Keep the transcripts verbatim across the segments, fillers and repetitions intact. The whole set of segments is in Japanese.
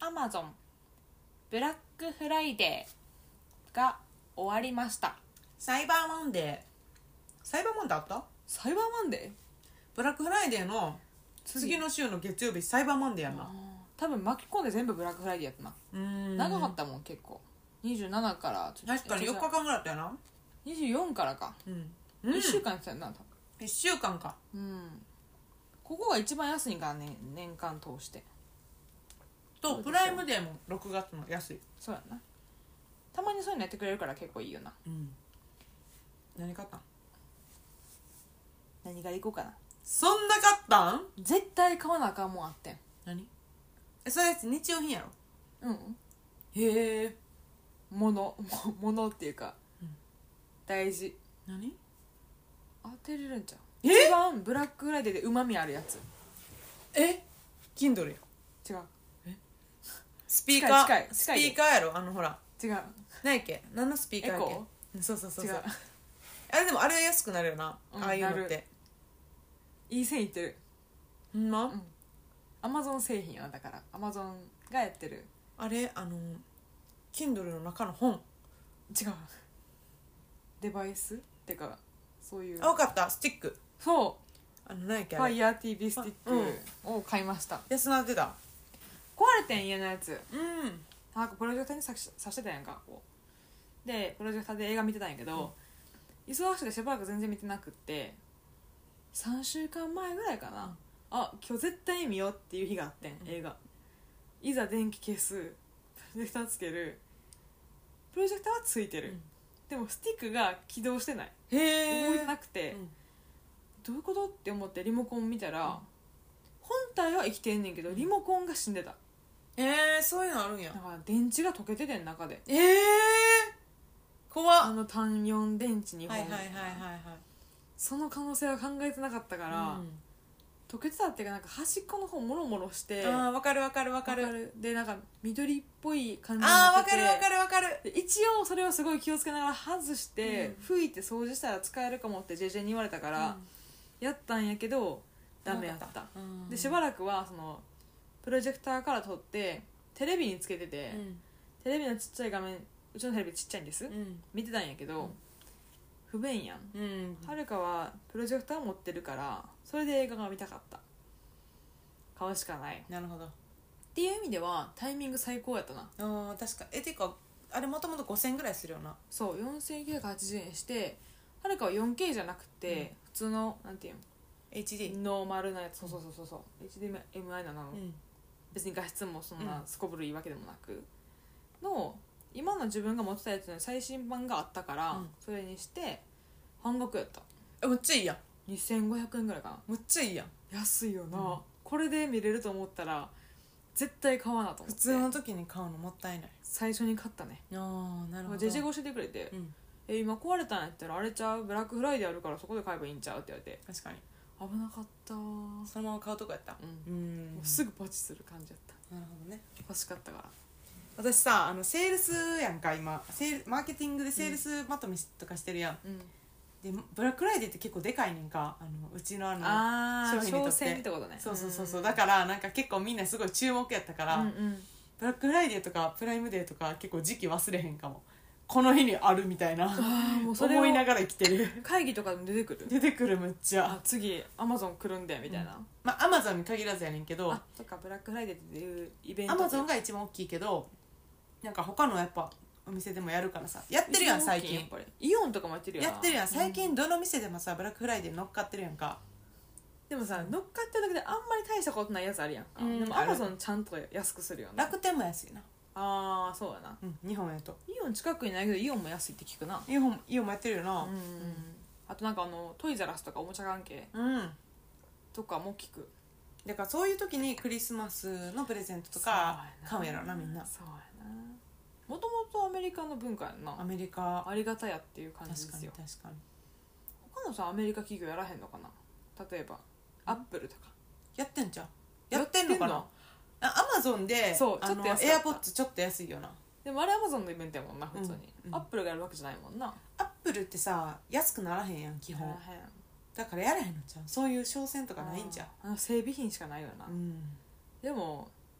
アマゾンブラックフライデーが終わりました。 サイバーマンデーサイバーマンデーあった？ サイバーマンデーブラックフライデーの次の週の月曜日サイバーマンデーやんな。 多分巻き込んで全部ブラックフライデーやったな。 うーん長かったもん結構。にじゅうななから確かによっかかんぐらいだったよな。 にじゅうよんからか、 うん、 いっしゅうかんやったよな多分。 いっしゅうかんか。 うんここが一番安いんからね、年間通してとプライムデーもろくがつの安い。 そうやな。たまにそういうのやってくれるから結構いいよな。 うん何買ったん？ 何がいこうかな。 そんな買ったん？ 絶対買わなあかんもんあってん。 何？えそれ日用品やろ？ うんへえ物物っていうか、 うん、 大事。 何？ 当てれるんちゃう？ え一番ブラックフライデーでうまみあるやつ。 え Kindle や。 違うスピーカー近い近いス近いピーカーやろあのほら違う何やっけ何のスピーカーやっエコけ？そうそうそう違そううあれでもあれは安くなるよな、 うんああいうのっなて。 いい線いってる。 ほんま、 うんアマゾン製品やな。だからアマゾンがやってる。 あれあの Kindle の中の本。 違うデバイスってかそういう。 あ分かったスティック。 そうあの何やっけファあれイヤーティービースティックを買いました。 安なってた。 壊れてん家のやつ。 うんなんかプロジェクターにさしさしてたやんかこうでプロジェクターで映画見てたんやけど、うん、忙しくてしばらく全然見てなくってさんしゅうかんまえぐらいかな、うん、あ今日絶対見ようっていう日があってん、うん、映画いざ電気消すプロジェクターつけるプロジェクターはついてる、うん、でもスティックが起動してない。 へ動いてなくて、うん、どういうことって思ってリモコン見たら、うん、本体は生きてんねんけどリモコンが死んでた。 えー、そういうのあるんや。 だから電池が溶けててん中で。 えー、怖っ。 あの単よん電池にほん、 はいはいはいはいはい。 その可能性は考えてなかったから、うん、溶けてたっていうかなんか端っこの方もろもろして。 ああ分かる分かる分かる。 でなんか緑っぽい感じになってて。 ああ分かる分かる分かる。 で一応それをすごい気をつけながら外して、うん、拭いて掃除したら使えるかもって ジェジェ に言われたから、うん、やったんやけどダメやった。うん、でしばらくはそのプロジェクターから撮ってテレビにつけてて、うん、テレビのちっちゃい画面、うちのテレビちっちゃいんです、うん、見てたんやけど、うん、不便やん、うん、はるかはプロジェクター持ってるからそれで映画が見たかった。買うしかない。 なるほど。 っていう意味ではタイミング最高やったな。 あ確かえてかあれもともとごせんえんぐらいするよな。 そうよんせんきゅうひゃくはちじゅうえんしてはるかは よんケー じゃなくて、うん、普通のなんていうのエイチディーノーマルなやつ。そうそうそうそう、うん、エイチディーエムアイ なの、うん、別に画質もそんなすこぶるいいわけでもなくの今の自分が持ってたやつの最新版があったから、うん、それにして半額やった。 えむっちゃいいやん。 にせんごひゃくえんぐらいかな。 むっちゃいいやん。 安いよな、うん、これで見れると思ったら絶対買わなと思って。 普通の時に買うのもったいない。 最初に買ったね。 ああなるほど。 ジェジェが教えてくれて、うん、え今壊れたんやったらあれちゃうブラックフライデーあるからそこで買えばいいんちゃうって言われて。 確かに危なかった。 そのまま買うとこやった。 うん、うんもうすぐポチする感じやった。 なるほどね。 欲しかったから。 私さあのセールスやんか今セールマーケティングでセールスまとめとかしてるやん、うん、でブラックフライデーって結構でかいねんかあのうちのあのあ商品にとって。 商戦ってことね。 そうそうそうそう、だからなんか結構みんなすごい注目やったから、うんうん、ブラックフライデーとかプライムデーとか結構時期忘れへんかも。この日にあるみたいなもうそれ思いながら生きてる。 会議とかでも出てくる。 出てくるむっちゃ。 あ次アマゾン来るんでみたいな、うん、 まあアマゾンに限らずやねんけど。 あそっかブラックフライデーっていうイベント。 アマゾンが一番大きいけどなんか他のやっぱお店でもやるからさやってるやん最近。 やっぱりイオンとかもやってるやん。 やってるやん最近どの店でもさブラックフライデー乗っかってるやんか。 でもさ乗っかってるだけであんまり大したことないやつあるやんか、うん、でもアマゾンちゃんと安くするよね。 楽天も安いな。 ああそうやな、 うん、日本やとイオン近くにないけどイオンも安いって聞くな。 イオンイオンもやってるよな。うん、うん、 あとなんかあのトイザラスとかおもちゃ関係、うん、とかも聞く。 だからそういう時にクリスマスのプレゼントとか買うんやろなみんな。 そうやな。もともとアメリカの文化やんな。 アメリカありがたやっていう感じですよ。 確かに確かに。 他のさアメリカ企業やらへんのかな。例えばアップルとかやってんじゃん。やってんのかな。アマゾンでそうちょっと安かった。 エアポッツちょっと安いよな。 でもあれアマゾンのイベントやもんな普通に、うんうん、アップルがやるわけじゃないもんな。 アップルってさ安くならへんやん基本。だからやらへんのちゃう。そういう商戦とかないんじゃん。 あの整備品しかないよな、 うん、 でも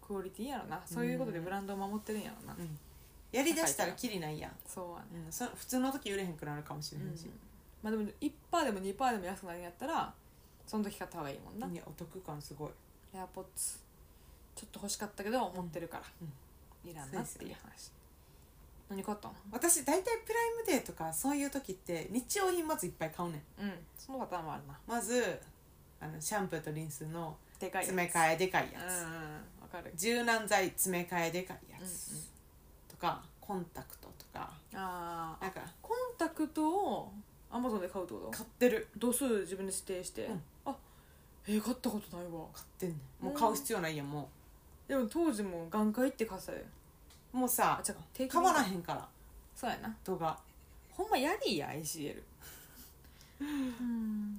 クオリティやろな、そういうことでブランドを守ってるんやろな、 うん、やりだしたらきりないやん。 そうはね、 うん、そ普通の時売れへんくなるかもしれへんし、 うん、まあでも いちパーセント でも にパーセント でも安くなるんやったらその時買った方がいいもんな。 いやお得感すごい。 エアポッツちょっと欲しかったけど持ってるから、 うん、 いらんなっていう話。何買ったの？ 私大体プライムデーとかそういう時って日用品まずいっぱい買うねん。 うん、そのパターンもあるな。 まずあのシャンプーとリンスのでかい詰め替えでかいやつ、 うんうん、わかる。 柔軟剤詰め替えでかいやつ、 うんうん、 とかコンタクトとか、 あなんかコンタクトをアマゾンで買うってこと？ 買ってる。 度数自分で指定して、うん、あえー、買ったことないわ。 買ってんねん。もう買う必要ないやん。もうでも当時も眼科行って買ってたよ。 もうさ変わらへんから。 そうやな、 度がほんまやりや アイシーエル うん、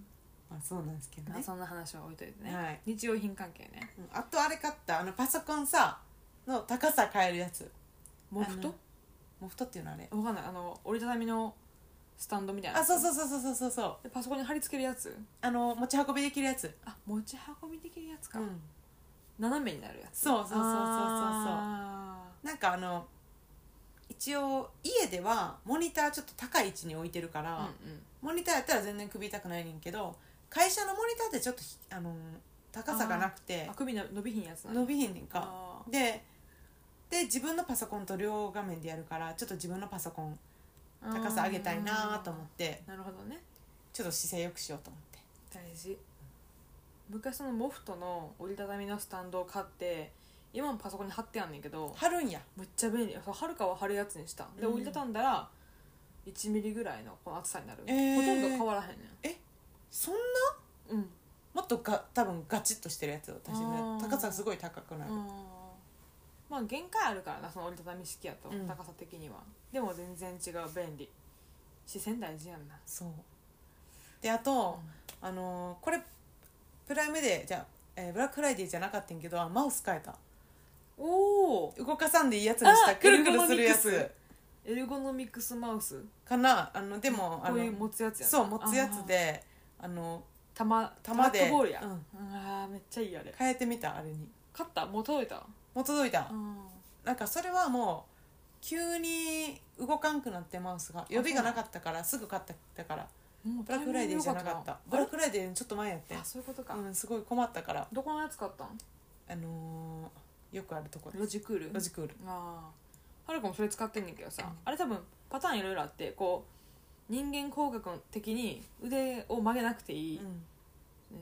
まあそうなんですけどね、 まあ、そんな話は置いといてね、 はい、 日用品関係ね、 うん、あとあれ買ったあのパソコンさの高さ変えるやつ。 モフト？ モフトっていうのあれわかんない。あの折りたたみのスタンドみたいな。 あ、そうそうそうそうそうそう。 でパソコンに貼り付けるやつ、 あの持ち運びできるやつ。 あ、持ち運びできるやつか、 うん、 斜めになるやつ。 そうそうそうそうそうそう。なんかあの一応家ではモニターちょっと高い位置に置いてるから、うんうん、モニターやったら全然首痛くないねんけど、会社のモニターってちょっとあの高さがなくて、 あ首の伸びひんやつな、 伸びひんねんか。でで自分のパソコンと両画面でやるからちょっと自分のパソコン高さ上げたいなと思って、 なるほどね、 ちょっと姿勢よくしようと思って。 大事。昔そのモフトの折りたたみのスタンドを買って今もパソコンに貼ってあんねんけど、 貼るんや。 めっちゃ便利。そう、はるかは貼るやつにした。で、うん、折りたたんだらいちミリぐらいのこの厚さになる、えー、ほとんど変わらへんねん。 え、そんな？ うん、 もっとが多分ガチッとしてるやつを私ね、高さすごい高くなる。 まあ限界あるからな、その折りたたみ式やと、うん、高さ的には。でも全然違う、便利。視線大事やんな。 そうで、あと、うん、あのー、これプライムデーじゃ、えー、ブラックフライデーじゃなかったんけどマウス変えた。 おお、 動かさんでいいやつにしたくるくるするやつ。 エルゴノミクスマウスかな。あのでも、うん、 こういう持つやつやな。 そう、持つやつで、あの玉玉でボールや、 うん、 あーめっちゃいい。あれ変えてみた。あれに買った？もう届いた？ もう届いた。なんかそれはもう急に動かんくなって、マウスが予備がなかったからすぐ買ったから。ブラックフライデーじゃなかった。ブラックフライデーちょっと前やって。 あ、そういうことか、 うん、すごい困ったから。 どこのやつ買ったん？ あのー、よくあるところ。 ロジクール。 ロジクール。 ああ、はるかもそれ使ってんねんけどさ、 うん、 あれ多分パターンいろいろあって、こう人間工学的に腕を曲げなくていい、うん、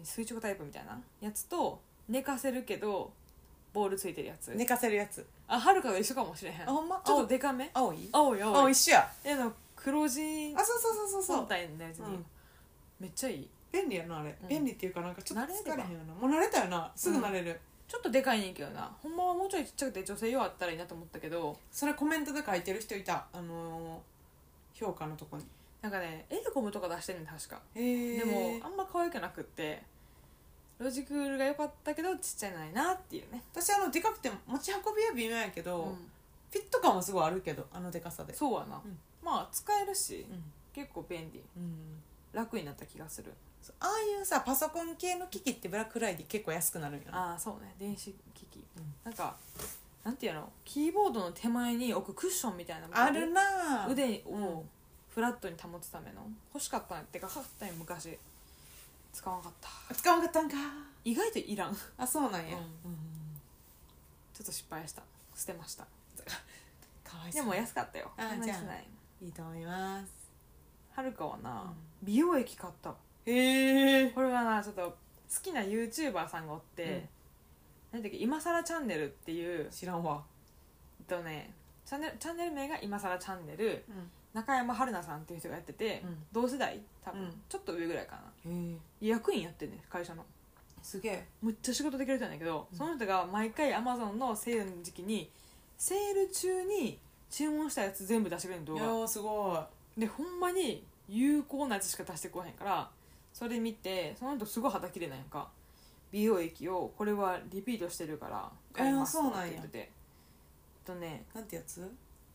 垂直タイプみたいなやつと、寝かせるけどボールついてるやつ。 寝かせるやつ。 あ、はるかが一緒かもしれへん。 あ、ほんま？ ちょっとデカめ。 青い？ 青い青い。 青一緒や。 えの黒地。 あ、そうそうそうそうそう。 本体のやつに、うん、めっちゃいい。 便利やなあれ、うん、便利っていうかなんかちょっと疲れへんよな。もう慣れたよな、すぐ慣れる、うん、 ちょっとでかいねんけどな。ほんまはもうちょいちっちゃくて女性用あったらいいなと思ったけど、 それコメントで書いてる人いた。あのー、評価のとこになんかね、エルコムとか出してるの確か。 へー。 でもあんま可愛くなくって、ロジクールが良かったけどちっちゃいないなっていうね。 私あのでかくて持ち運びは微妙やけど、うん、フィット感はすごいあるけど、あのでかさで。 そうやな、うん、まあ使えるし、うん、結構便利、 うん、 楽になった気がする。 ああいうさパソコン系の機器ってブラックフライデー結構安くなるんよね。 ああそうね、電子機器、うん、なんかなんていうの、キーボードの手前に置くクッションみたいなのあるな。 腕をフラットに保つための欲しかったんってか買ったんよ昔。使わなかった。 使わなかったんか。 意外といらん。 あ、そうなんや、うんうん、 ちょっと失敗した。捨てました。 かわいそう。 でも安かったよ。 あ、じゃあいいと思います。 はるかはな、うん、美容液買った。 へえ。 これはな、ちょっと好きな YouTuber さんがおって、うん、なんだっけ、今更チャンネルっていう、 知らんわ。 えっとね、チャンネル、チャンネル名が今更チャンネル、うん、中山春菜さんっていう人がやってて、うん、同世代多分、うん、ちょっと上ぐらいかな。 へえ。 役員やってんね、会社の。 すげえ。 むっちゃ仕事できる人なんだけど、うん、その人が毎回 Amazon のセールの時期にセール中に注文したやつ全部出してくれる動画。 いやすごい。でほんまに有効なやつしか出してこへんから、それ見て、その人すごい肌綺麗なんやんか。美容液をこれはリピートしてるから買いますって言ってて、えー、とね、 なんてやつ？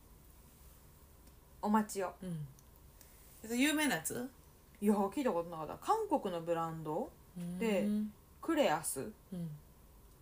お待ちよ。 うん。有名なやつ？ いや聞いたことなかった。韓国のブランドでクレアス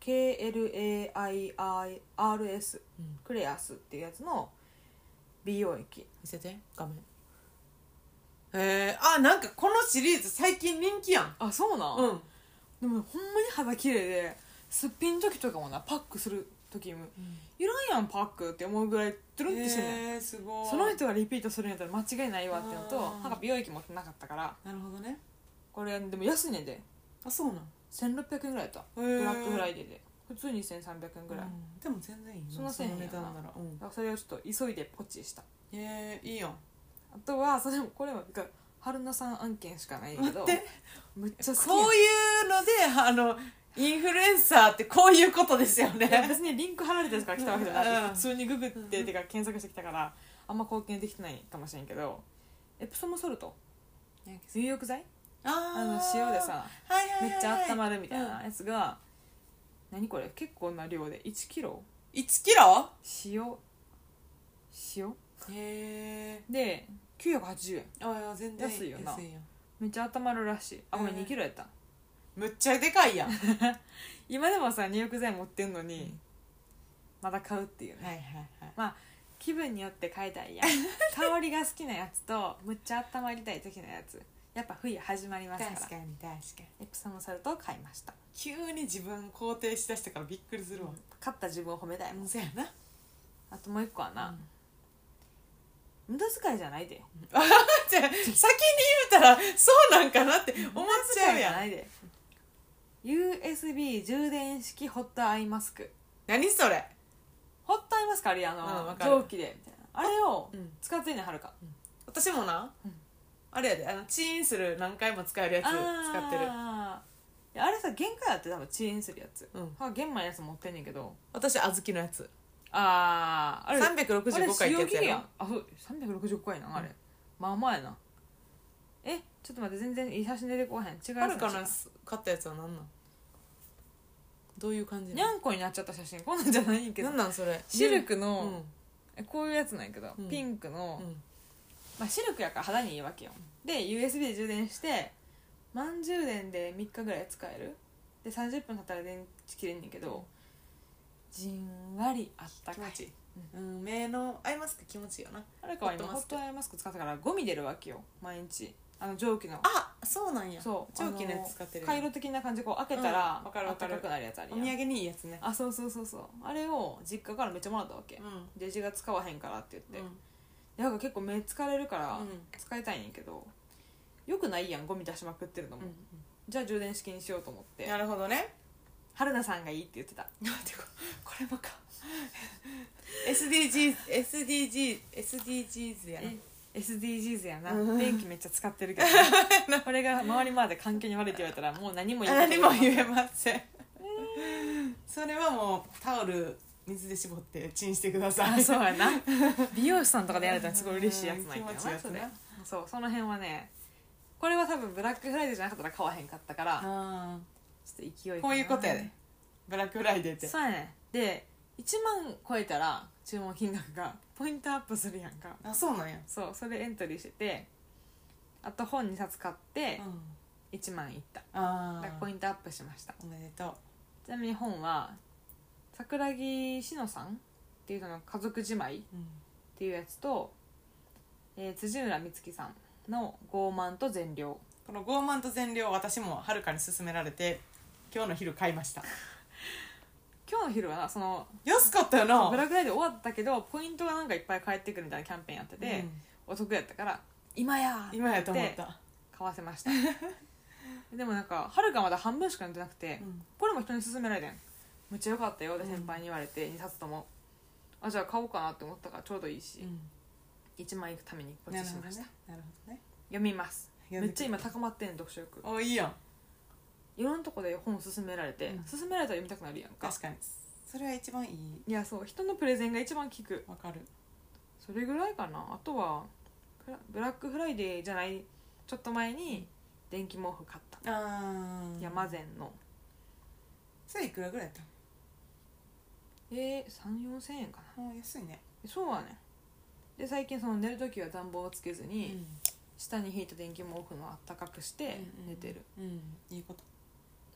ケーエルエーアイアールエス、 うん、 クレアスっていうやつの美容液。 見せて画面。へえ、あ、なんかこのシリーズ最近人気やん。 あ、そうなん、 うんでもほんまに肌綺麗ですっぴん時とかもな、パックする時も、 うん、 いらんやんパックって思うぐらいトゥルンってしてんねん。 へえ、すごい。 その人がリピートするんやったら間違いないわっていうのと、 あーなんか美容液持ってなかったから、 なるほどね。 これでも安いねんで、 あ、そうなん。 せんろっぴゃくえんぐらいやった。 へーブラックフライデーで普通にせんさんびゃくえんぐらい、 うん、でも全然いいな、 そんなせえへんやなの値段なら。うんだからそれをちょっと急いでポチした。 へえ、いいやん。 あとはそれもこれも春菜さん案件しかないけど、 待って、 むっちゃ好きやん。 こういうのであのインフルエンサーってこういうことですよね。 いや別にリンク貼られたやつから来たわけじゃなくて、 うん普通にググっててか検索してきたからあんま貢献できてないかもしれんけど、エプソムソルト入浴剤、 ああの塩でさはいはいはい、 めっちゃ温まるみたいなやつが、何これ結構な量でいちキロいちキロ塩塩へえ。 できゅうひゃくはちじゅうえん。 あ、いや全然安いよな安いやん。 めっちゃ温まるらしい。あ、ごめん、 へーにキロやった。 むっちゃでかいやん。はい今でもさ入浴剤持ってんのに、 うんまだ買うっていうね。 はいはい。 まあ気分によって買いたいやん香りが好きなやつとむっちゃ温まりたい時のやつ、やっぱ冬始まりますから、 確かに確かに。 エプソムソルトを買いました。 急に自分肯定しだしたからびっくりするわ。 買った自分を褒めたいもん。 うん、そうやな。 あともう一個はな、 うん無駄遣いじゃないで。 じゃあ先に言うたらそうなんかなって思っちゃうやん。 無駄遣いじゃないで。 ユーエスビー 充電式ホットアイマスク。 何それ。 ホットアイマスクあるやん、あの、 うんわかる蒸気でみたいな、あれをうん使ってんねんはるか。 私もな、 うんあれやで、あのチーンする何回も使えるやつ使ってる。 あーいやあれさ限界あって多分遅延するやつ、 うんは玄米のやつ持ってんねんけど、 私小豆のやつあーあれさんびゃくろくじゅうごかいってやつやろ。 あれ使用期限あそうさんびゃくろくじゅうごかいなあれ、 うんまあまあやな。えちょっと待って全然いい写真出てこへん。違うはやつるかの買ったやつは何なん。どういう感じにゃんこになっちゃった写真こんなんじゃないんけど、 なんなんそれ。 シルクうの、 んえこういうやつなんやけど、 うんピンクの、 うんまあ、シルクやから肌にいいわけよ。で ユーエスビー で充電して満充電でみっかぐらい使える。でさんじゅっぷん経ったら電池切れんねんけど、じんわりあったかい。 気持ちいい、うん、目のアイマスク気持ちいいよな。 あれかわいいのホッホットマスクトアイマスク使ったからゴミ出るわけよ毎日。あの蒸気のあ、そうなんや。 そう蒸気のやつ使ってる。 カイロ的な感じでこう開けたら、 うんわかるわかる暖かくなるやつあるやん。 お土産にいいやつね。 あそうそうそうそう、あれを実家からめっちゃもらったわけ、 うんでうちが使わへんからって言って、 うんでなんか結構目疲れるからうん使いたいんやけど、よくないやんゴミ出しまくってるのも、 うんじゃあ充電式にしようと思ってなるほどね。 春菜さんがいいって言ってた。 待ってここれもかエスディージーズ エスディージー エスディージーズやな。 え エスディージーズ やな、 うん電気めっちゃ使ってるけどこれが周りまで環境に悪いって言われたらもう何も言何も言ええませんそれはもうタオル水で絞ってチンしてください。 あそうやな美容師さんとかでやれたらすごい嬉しいやつなんやけどうん気持ちいいやつねそれそうその辺はね、これは多分ブラックフライデーじゃなかったら買わへんかったからあちょっと勢いかなこういうことやでブラックフライデーって。 そうやね。でいちまん超えたら注文金額がポイントアップするやんか。 あ、そうなんや。 そうそれエントリーしてて、あと本にさつ買ってうんいちまんいったあだからポイントアップしました。 おめでとう。 ちなみに本は桜木志乃さんっていうのの家族じまいっうんていうやつと、えー辻浦美月さんの傲慢と善良。 この傲慢と善良私もはるかに勧められて今日の昼買いました。 今日の昼はなその安かったよな。 ブラックフライデー終わったけどポイントがなんかいっぱい返ってくるみたいなキャンペーンやってて、お得やったから今やー今やと思っってた。 買わせましたでもなんかはるかまだ半分しか読んでなくて、 うんこれも人に勧められてんめっちゃ良かったよって先輩に言われて、にさつともあじゃあ買おうかなって思ったからちょうどいいし、 うんいちまんいくためにポチしました、 なるほどね。なるほどね。 読みます。 読んでくめっちゃ今高まってん読書欲。 おいいやん。 いろんなとこで本勧められて、 うん勧められたら読みたくなるやんか。 確かにそれは一番いい。 いやそう人のプレゼンが一番効く。 わかる。 それぐらいかな。あとはブラブラックフライデーじゃないちょっと前に電気毛布買った、 ああヤマゼンのそれいくらぐらいやったえー、さん、よんせんえんかな。 の。安いね。 そうはね。で最近その寝るときは暖房をつけずに、 うん下に引いた電気毛布のあったかくして寝てる、 うん、いいこと。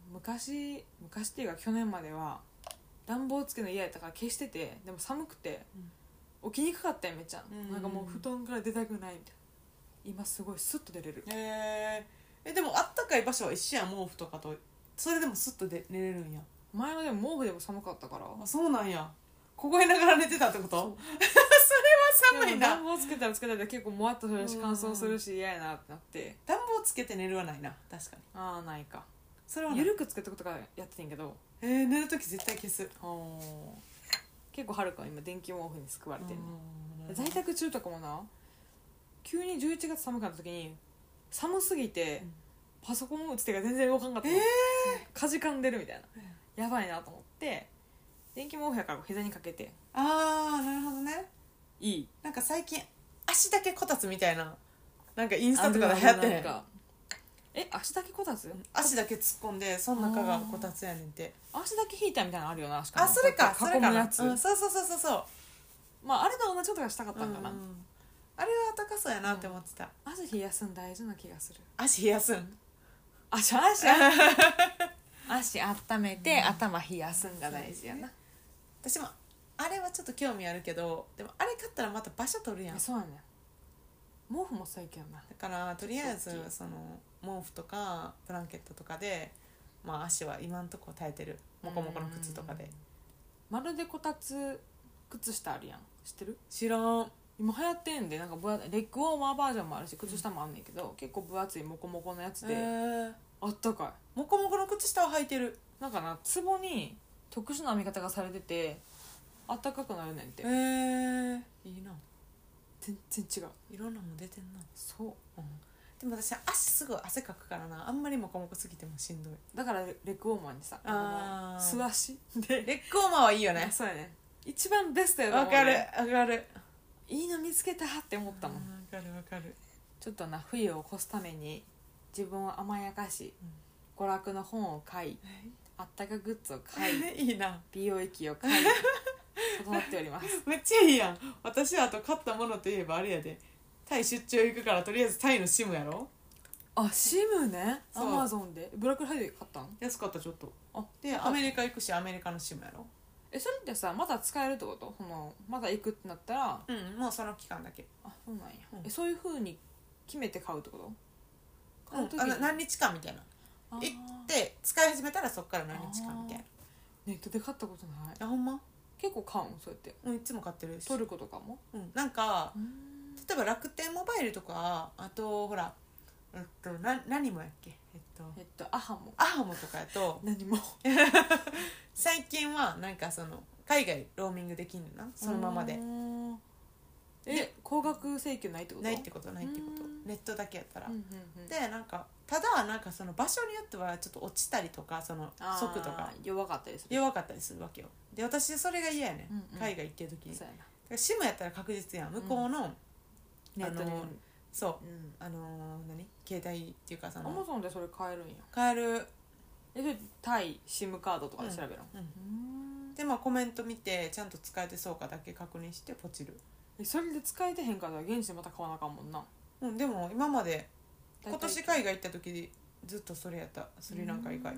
昔昔っていうか去年までは暖房つけるの嫌やったから消してて、でも寒くて、うん、起きにくかったよめっちゃ、うん、なんかもう布団から出たくないみたいな。今すごいスッと出れる。 へえ。でもあったかい場所は一緒やん、毛布とかと。それでもスッとで寝れるんや。 前はでも毛布でも寒かったから。 あ、そうなんや。凍えながら寝てたってこと？そ, それは寒いな。 暖房つけたらつけたら結構もわっとするし乾燥するし嫌やなってなって。 暖房つけて寝るはないな、確かに。 ああ、ないか。 それはゆるくつけたことからやっててんけど、 えー、寝るとき絶対消す。 結構はるか今電気毛布に救われてる、ね、在宅中とかもな、急にじゅういちがつ寒かった時に寒すぎて、うん、パソコン打つ手が全然動かんかったの、えー、かじかんでるみたいな、うん、やばいなと思って電気毛布やから膝にかけて。 あー、なるほどね。いい。なんか最近足だけこたつみたいな、なんかインスタとかで流行ってへん。 え、足だけこたつ？ 足だけ突っ込んでその中がこたつやねんて。 足だけヒーターみたいなのあるよな。しかもあ、それか、 囲むやつ、 うん、そうそうそうそうそう。 まああれと同じことがしたかったんかな、うんうん、 あれは高そうやなって思ってた、 うん、足冷やすん大事な気がする。 足冷やすん、 足足足温めて、うん、頭冷やすんが大事やな、ね、 私もあれはちょっと興味あるけど、でもあれ買ったらまた場所取るやん。 そうやね。毛布も最強な。 だからとりあえずその毛布とかブランケットとかで、まあ、足は今んとこ耐えてる。モコモコの靴とかで。 まるでこたつ靴下あるやん、知ってる？ 知らん。 今流行ってんで、なんか分レッグウォーマーバージョンもあるし靴下もあんねんけど、うん、結構分厚いモコモコのやつで、えー、あったかい。 モコモコの靴下は履いてる。 なんかな、ツボに特殊な編み方がされててあったかくなるねんて。 へえー、いいな。 全然違う。 いろんなもん出てんな。 そう、うん、 でも私足すぐ汗かくからな、あんまりモコモコすぎてもしんどい。 だからレッグウォーマーにさ、 あ素足でレッグウォーマーはいいよね。 そうやね、一番ベストやと思う。 わかるわかる。 いいの見つけたって思ったもん。わかるわかる。 ちょっとな、冬を越すために自分を甘やかし、うん、娯楽の本を買い、あったかグッズを買いいいな、 美容液を買い整っておりますめっちゃいいやん。私はあと買ったものといえばあれやで、タイ出張行くからとりあえずタイのシムやろ。 あ、シムね。アマゾンでブラックフライデー買ったん？ 安かったちょっと。あでアメリカ行くしアメリカのシムやろ。 え、それってさまだ使えるってこと？そのまだ行くってなったら、 うん、もうその期間だけ。 あ、そうなんや、うん、え、そういう風に決めて買うってこと？ 買う時に、うん、あの何日間みたいな行って使い始めたらそっから何日間みたいな。 ネットで買ったことない。 あ、ほんま？ 結構買うん？そうやって。 うん、いつも買ってるし。 トルコとかも？ うん、なんか例えば楽天モバイルとか、あとほらえっとな何もやっけえっとえっとアハモアハモとかやと何も最近はなんかその海外ローミングできんのな、そのままで。 え、高額請求ないってこと？ ないってことないってこと。ネットだけやったら、 うんうんうん、 でなんかただなんかその場所によってはちょっと落ちたりとか、その速度が弱かったりする弱かったりするわけよ。で私それが嫌やね、うんうん、海外行ってる時に。そうやな。だからシムやったら確実やん、向こうの、うん、 ネットで、 そう、うん、あのー、何携帯っていうかそのアマゾンでそれ買えるんや。 買える。 え、でタイシムカードとかで調べるの？ うんうん、でまあコメント見てちゃんと使えてそうかだけ確認してポチる。 え、それで使えてへんから現地でまた買わなあかんもんな。 うん、でも今まで今年海外行った時ずっとそれやった。スリランカ以外。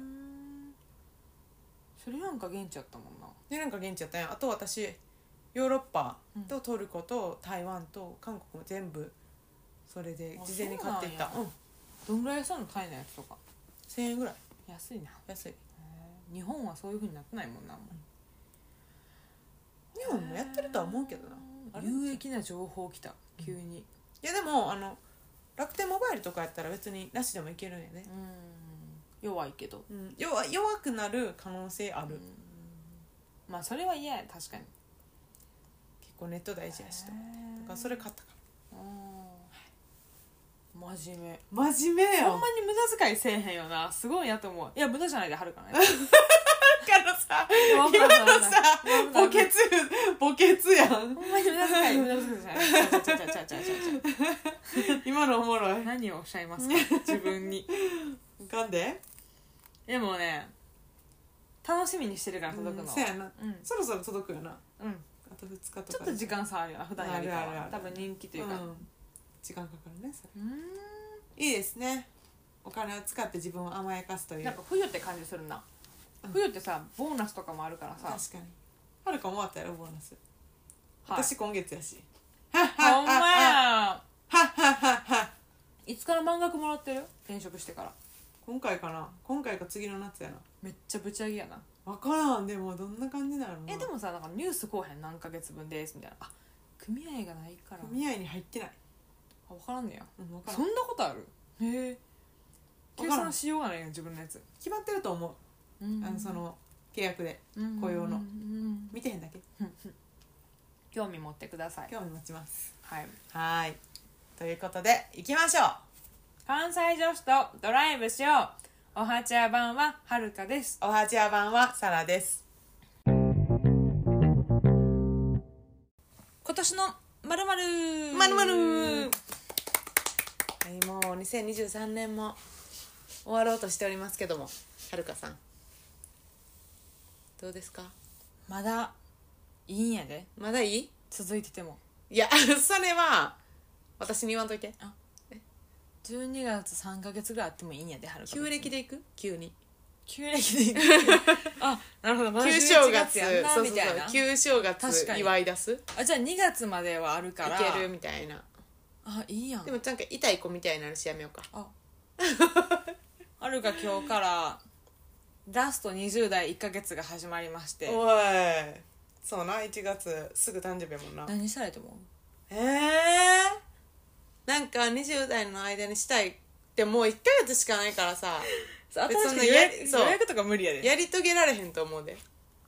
スリランカ現地やったもんな。 スリランカ現地やったんや。あと私ヨーロッパとトルコと台湾と韓国も全部それで事前に買っていった。うん、 どんぐらいするのタイのやつとか？ せんえんぐらい。 安いな。 安い。 日本はそういう風になってないもんな。もう日本もやってるとは思うけどな。 有益な情報来た急に、うん、いやでもあの楽天モバイルとかやったら別になしでもいけるんやね。 うん、弱いけど、 うん、弱, 弱くなる可能性ある。うん、 まあそれは嫌や。確かに結構ネット大事やしと思って、だからそれ買ったから。 真面目真面目よ。 ほんまに無駄遣いせえへんよな。すごいやと思う。いや無駄じゃないではるかねからさ、今のさ、墓穴、墓穴やん。 ほんまに無駄遣い、無駄遣いじゃない。ちゃちゃちゃちゃちゃちゃちゃ。 今のおもろい。 何をおっしゃいますか自分に。 かんででもね、楽しみにしてるから届くの。 そうやな、うん。そろそろ届くよな。 うん。 あとふつかとか。 ちょっと時間差あるよな、普段よりかは。多分人気というか。 うん、時間かかるね、それ。うん、いいですね。 お金を使って自分を甘やかすという。 なんか冬って感じするな、うん、冬ってさボーナスとかもあるからさ。 確かに。はるかも終わったやろボーナス、はい、私今月やし。 ほんまや。 はっはっはっは。 いつから満額もらってる？転職してから。 今回かな。今回か次の夏やな。 めっちゃぶち上げやな。 分からん。でもどんな感じなの。 えでもさなんかニュースこうへん何ヶ月分ですみたいな。あ組合がないから組合に入ってない。 あ分からんねや、 うん、分からん。 そんなことある？へえ計算しようがないよ自分のやつ。 決まってると思う、うん、あのその契約で雇用の、うん、見てへんだけ興味持ってください。 興味持ちます。 はいはいということでいきましょう。 関西女子とドライブしよう。おはちゃ版ははるかです。 おはちゃ版はさらです。 今年のまるまるまるまるはいもうにせんにじゅうさんねんも終わろうとしておりますけども、はるかさんどうですか？ まだいいんやで。 まだいい？ 続いてても。 いやそれは私に言わんといて。あじゅうにがつさんかげつぐらいあってもいいんやで。はるか旧暦でいく？急に旧暦でいくあなるほど、まだ旧正月やんなそうそうそうみたいな。 旧正月祝い出す。 あじゃあにがつまではあるからいけるみたいな。 あいいやん。 でもなんか痛い子みたいになるしやめようか。 あはるか今日からラストにじゅう代いっかげつが始まりまして。 おいそうな、いちがつすぐ誕生日やもんな。 何したいと思う？ えー、なんかにじゅう代の間にしたいってもういっかげつしかないからさそう別に予約予約とか無理やで。 やり遂げられへんと思うで。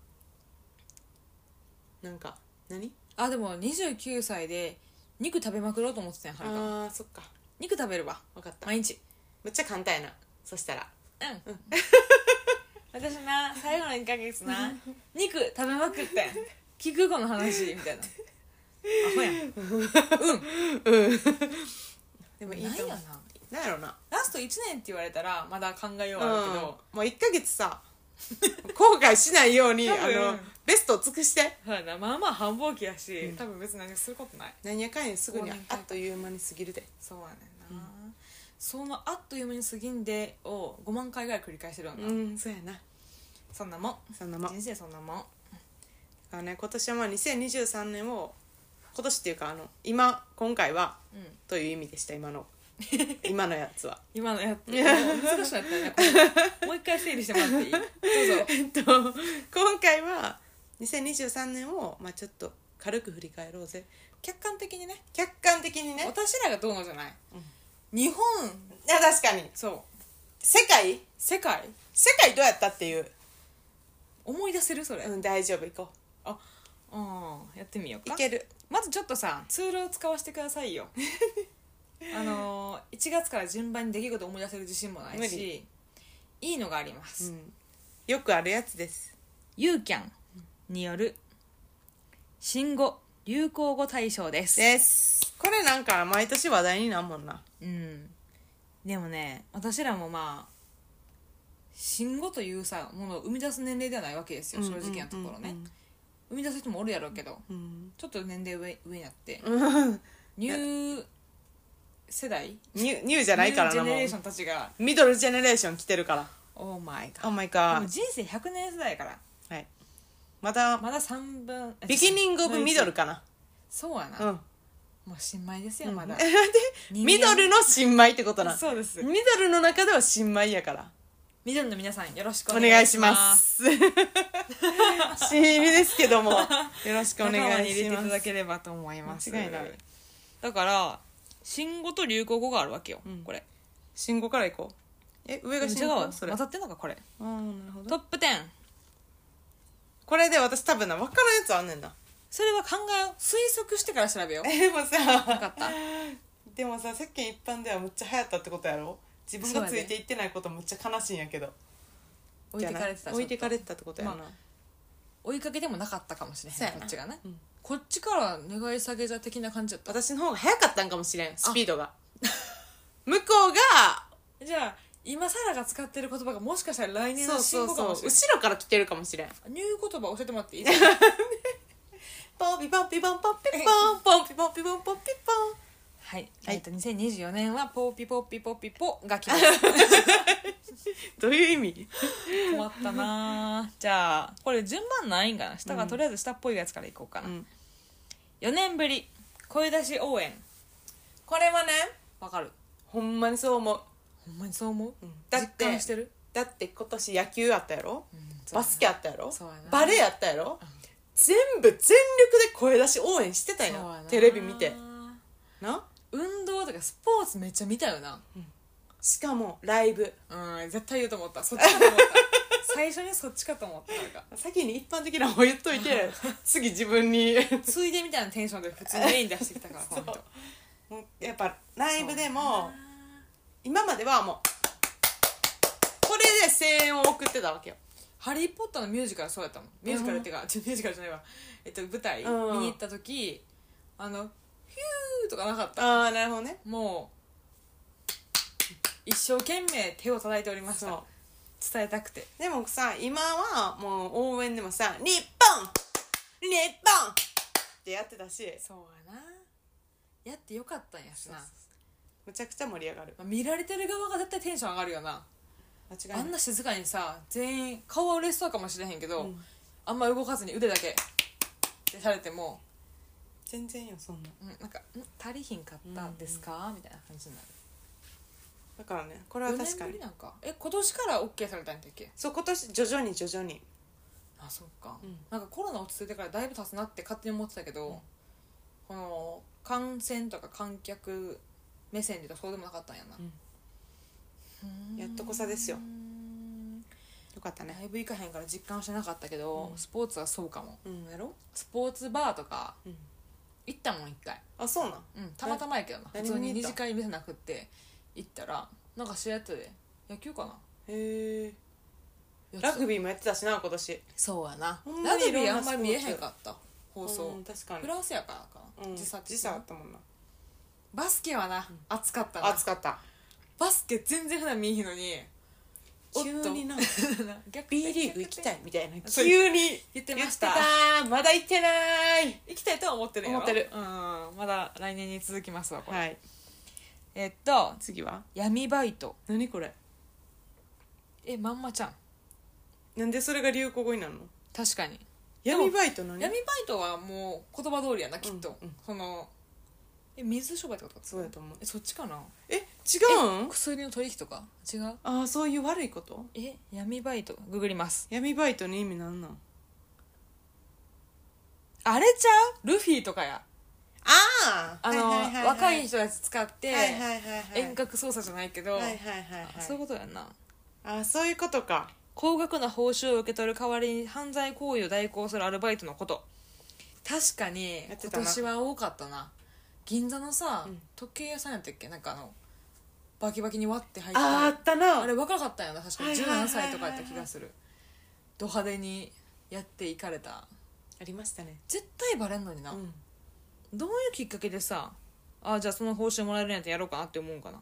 なんか何？ あでもにじゅうきゅうさいで肉食べまくろうと思ってたんや。はるかあーそっか。 肉食べるわ。 分かった。 毎日めっちゃ簡単やなそしたら。 うん、うん、私な最後のいっかげつな肉食べまくってん聞くこの話みたいなアホやんうんうんでもいいと思う。なんやななんやろな。 ラストいちねんって言われたらまだ考えようあるけど、 うん、もういっかげつさ後悔しないようにあのベストを尽くして。 そうやな、まあまあ繁忙期やし、うん、多分別に何することない。 何やかんやすぐにあっという間に過ぎるで。 そうやねんな、うん、そのあっという間に過ぎんでをごまんかいぐらい繰り返してるよな。 うんそうやな。 そんなもんそんなもん人生そんなもんあの、ね、今年はまあにせんにじゅうさんねんを今年っていうかあの今今回は、うん、という意味でした。今の今のやつは今のやつ難しくなったよねもう一回整理してもらっていい？どうぞ。 えっと今回はにせんにじゅうさんねんを、まあ、ちょっと軽く振り返ろうぜ。 客観的にね。 客観的にね。 私らがどうのじゃない、うん、日本。いや確かにそう。 世界世界世界どうやったっていう思い出せるそれ。 うん大丈夫。行こう。あうんやってみようか。 いける。 まずちょっとさツールを使わせてくださいよあのー、いちがつから順番に出来事を思い出せる自信もないしいいのがあります、うん、 よくあるやつです。 ユーキャンによる新語・流行語大賞です。 です。これなんか毎年話題になんもんな。 うんでもね私らもまあ新語というさものを生み出す年齢ではないわけですよ、正直なところね、うんうんうん、生み出す人もおるやろうけど、うん、ちょっと年齢上上になってニュー世代ニュニューじゃないからな。 ニュージェネレーションたちがミドルジェネレーション来てるから。 オーマイガー。 オーマイガー。 でも人生ひゃくねん世代やから。 はい。まだまださんぶんビギニングオブミドルかな。 そうやな、うん、もう新米ですよまだ、うん、 でミドルの新米ってことな。 そうです。 ミドルの中では新米やからミドルの皆さんよろしくお願いします。 お願いします新入りですけどもよろしくお願いします。仲間に入れていただければと思います。 間違いない。 だから新語と流行語があるわけよ、うん、これ新語からいこう。え上が新語？ それ混ざってんのかこれ。 あなるほど。 トップテンこれで私多分な分からんやつあんねんな。 それは考えよう。推測してから調べよう。 でもさ分かったでもさ世間一般ではむっちゃ流行ったってことやろ。自分がついていってないことむっちゃ悲しいんやけど置いてかれてた。 置いてかれてたってことやな、まあ、 追いかけてもなかったかもしれへん。こっちがね、うん、こっちから願い下げ座的な感じだった。 私の方が早かったんかもしれんスピードが向こうがじゃあ今サラが使ってる言葉がもしかしたら来年の新語かもしれない。 後ろから来てるかもしれん。 ニュー言葉教えてもらっていいですかポンピポンピポンポンピポンポンピポンピポンピポンピポン。 はい、 はいえっとにせんにじゅうよねんはポーピポッピポッピポが来ますどういう意味？ 困ったな。じゃあこれ順番ないんかな。下が、 うんとりあえず下っぽいやつからいこうかな、 うん、 よねんぶり声出し応援。 これはねわかる。 ほんまにそう思う、 ほんまにそう思う、 うん、だって実感してる、 だって今年野球あったやろ、 うんバスケあったやろ、 そうやなバレエあったやろ、 うん全部全力で声出し応援してたんそうやなやテレビ見てな。 運動とかスポーツめっちゃ見たよな。 しかもライブ、 うん絶対言うと思った。そっちかと思った最初にそっちかと思った。なんか先に一般的な方言っといて次自分についでみたいなテンションで普通にメイン出してきたからこの人。 もうやっぱライブでもそう今まではもうこれで声援を送ってたわけよ。 ハリー・ポッターのミュージカルそうやったもん。ミュージカルっていうか、ちょミュージカルじゃないわ、えっと、舞台見うんに行った時、あのヒューとかなかった。 ああなるほどね。 もう一生懸命手を叩いておりましそうた。伝えたくて。 でもさ今はもう応援でもさ日本日本ってやってたしそうやな。やってよかったんやしな。 むちゃくちゃ盛り上がる。 まあ見られてる側が絶対テンション上がるよな。 間違いない。 あんな静かにさ全員顔は嬉しそうかもしれへんけど、 うんあんま動かずに腕だけってされても、 全然よそんな。 うん、なんかん足りひんかったですか、みたいな感じになる。 だからねこれは確かよねんぶにりなんかえ今年から オーケー されたんだっけ。 そう今年徐々に徐々に。 あそっか、 うんなんかコロナ落ち着いてからだいぶ経つなって勝手に思ってたけど、 うんこの観戦とか観客目線で言うとそうでもなかったんやな、 うんやっとこさですよ。よかったね。 ライブ行かへんから実感してなかったけど、 うんスポーツはそうかも。 うんやろ。 スポーツバーとかうん行ったもん一回、 あそうなん。 うん、たまたまやけどな。普何通に二見に行った次会見せなくって行ったらなんか試合やってて、野球かな。 へえ。 やつラグビーもやってたしな今年。 そうやな。 ほんまにラグビいろんなーあんまり見えへんかった放送、 うん確かにフ。ランスやからかな、 うん時差時差あったもんな。 バスケはな、暑かったな。 暑かった。 バスケ全然普段見えへんのに急にな逆 B リーグ行きたいみたいなそう急に言ってました。 言ってたまだ行ってない行きたいとは思ってるやろ。 思ってる。 うんまだ来年に続きますわこれ、 はい。 えっと次は闇バイト。 何これ。 えまんまちゃん。 なんでそれが流行語になるの。 確かに闇バイト何。 闇バイトはもう言葉通りやなきっと、 うんうんそのえ水商売ってことか。 そうやと思う。 えそっちかな。 え違うん。 薬の取引とか違う。 ああそういう悪いこと。 え闇バイトググります。 闇バイトの意味なんなん。 あれちゃうルフィとかや。 あああの、 はいはいはいはい若い人たち使って、 はいはいはいはい遠隔操作じゃないけど、 はいはいはいはいそういうことやんな。 ああそういうことか。 高額な報酬を受け取る代わりに犯罪行為を代行するアルバイトのこと。確かに今やってたな年は多かったな。銀座のさ、 うん時計屋さんやったっけ、なんかあのバキバキに割って入ってあああったな。 あれ若かったんやな確かにはいはいはいはいじゅうななさいとかやった気がする。ド派手にやっていかれた。 ありましたね。 絶対バレんのにな、 うんどういうきっかけでさあじゃあその報酬もらえるんやったらやろうかなって思うんかな。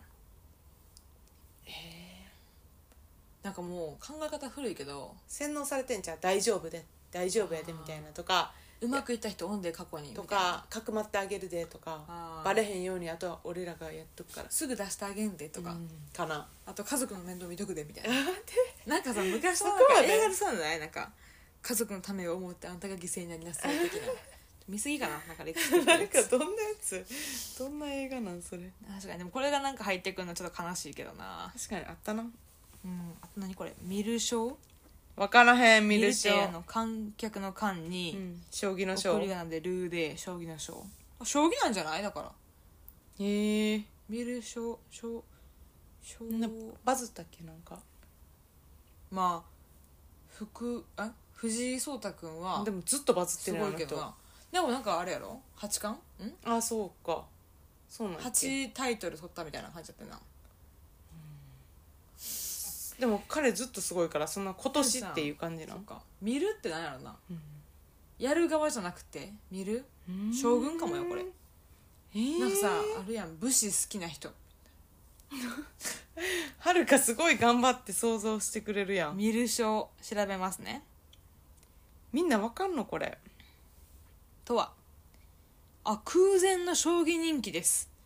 なんかもう考え方古いけど洗脳されてんじゃん。大丈夫で大丈夫やでみたいなとかうまくいった人おんで過去にとみたいなかかくまってあげるでとかあーバレへんようにあとは俺らがやっとくからすぐ出してあげんでとか、 うんかな。 あと家族の面倒見とくでみたいななんかさ昔のそこまでなんか映画でそうないなんか家族のためを思ってあんたが犠牲になりなさい的な見過ぎかななんか歴史的ななんやつかどんなやつどんな映画なんそれ。 確かにでもこれがなんか入ってくるのちょっと悲しいけどな。 確かにあったな。 うんあと何これ見る賞。 分からへん見見るる賞。 ってあの観客の観に、 うん将棋の賞。 送り仮名でルーで将棋の賞。あ将棋なんじゃないだからへえ。 見る賞賞賞なバズったっけなんか。 まあ福あ藤井聡太君はでもずっとバズってするあの人。 ごいけどな。でもなんかあれやろ八冠んあそうか。そうなんやっけ。 はちタイトル取ったみたいな感じだったよな。 でも彼ずっとすごいからそんな今年っていう感じなの。 そうか見るって何やろな。 うんやる側じゃなくて見るうん将軍かもよこれ。 えーなんかさあるやん武士好きな人はるかすごい頑張って想像してくれるやん。 見る賞調べますね。 みんなわかんのこれ。 とはあ空前の将棋人気です。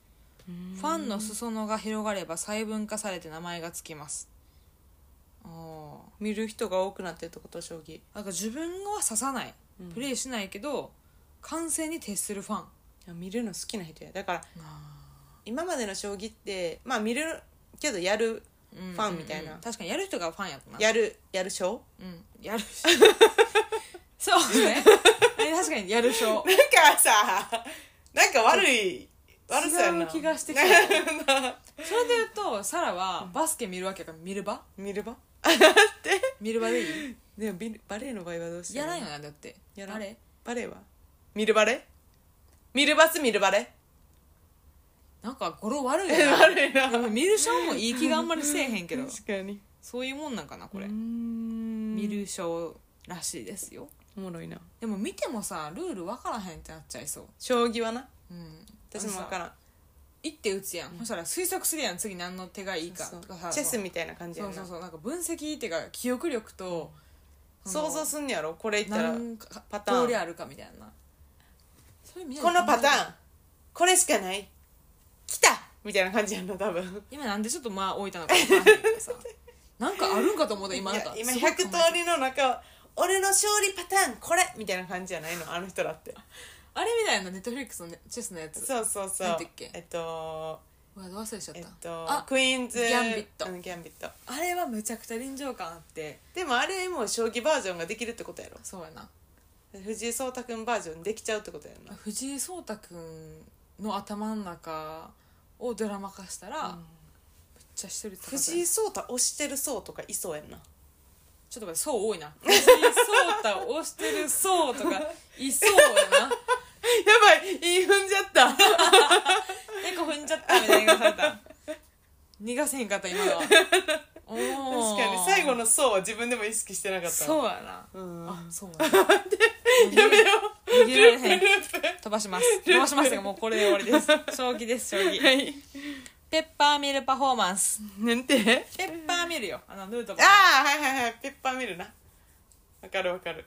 ファンの裾野が広がれば細分化されて名前がつきます。あ見る人が多くなってるってこと将棋なんか自分は指さない、うん、プレイしないけど観戦に徹するファン。いや見るの好きな人やだから今までの将棋ってまあ見るけどやるファンみたいな、うんうんうん、 確かにやる人がファンやったな。 やるやる賞うんやるそうね確かにやる賞なんかさなんか悪い悪さやな違う気がしてきたそれで言うとサラはバスケ見るわけか見る場見る場見る場でいいでもバレーの場合はどうしてやらんよなだってやらんバレーバレーは見るバレ見るバス見るバレなんか語呂悪いな悪いな見る賞もいい気があんまりせえへんけど確かにそういうもんなんかなこれ見る賞らしいですよ。 おもろいな。 でも見てもさルール分からへんってなっちゃいそう。 将棋はな、 うん、 私も分からん。 一手打つやん、うん、そしたら推測するやん次何の手がいいかとかさチェスみたいな感じやな。 そうそうそうなんか分析っていうか記憶力と想像すんやろこれいったらパターン通りあるかみたいな。 それこのパターンこれしかない来たみたいな感じやんな多分。 今なんでちょっとまあ置いたのか分からんけどさなんかあるんかと思った今なんか今ひゃく通りの中俺の勝利パターンこれみたいな感じじゃないのあの人だってあれみたいなネットフリックスのチェスのやつ。 そうそうそう。 なんてっけえっとうわ忘れちゃった、 えっと、あクイーンズギャンビット、 うん、ギャンビットあれはむちゃくちゃ臨場感あって。 でもあれもう将棋バージョンができるってことやろ。 そうやな藤井聡太くんバージョンできちゃうってことやな。 藤井聡太くんの頭の中をドラマ化したら、うん、めっちゃ一人藤井聡太推してる層とかいそうやんな。 ちょっと待って層多いな藤井聡太推してる層とかいそうやなやばいいい踏んじゃった結構踏んじゃったみたいな言い方された逃がせへんかった今のはお確かに最後の層は自分でも意識してなかった。 そうやな、うん、あそうやなやめよう逃げられへん飛ばします飛ばしますがもうこれで終わりです。将棋です将棋、はい、ペッパーミルパフォーマンスなんてペッパーミルよあのヌートバー。 ああはいはいはいペッパーミルなわかるわかる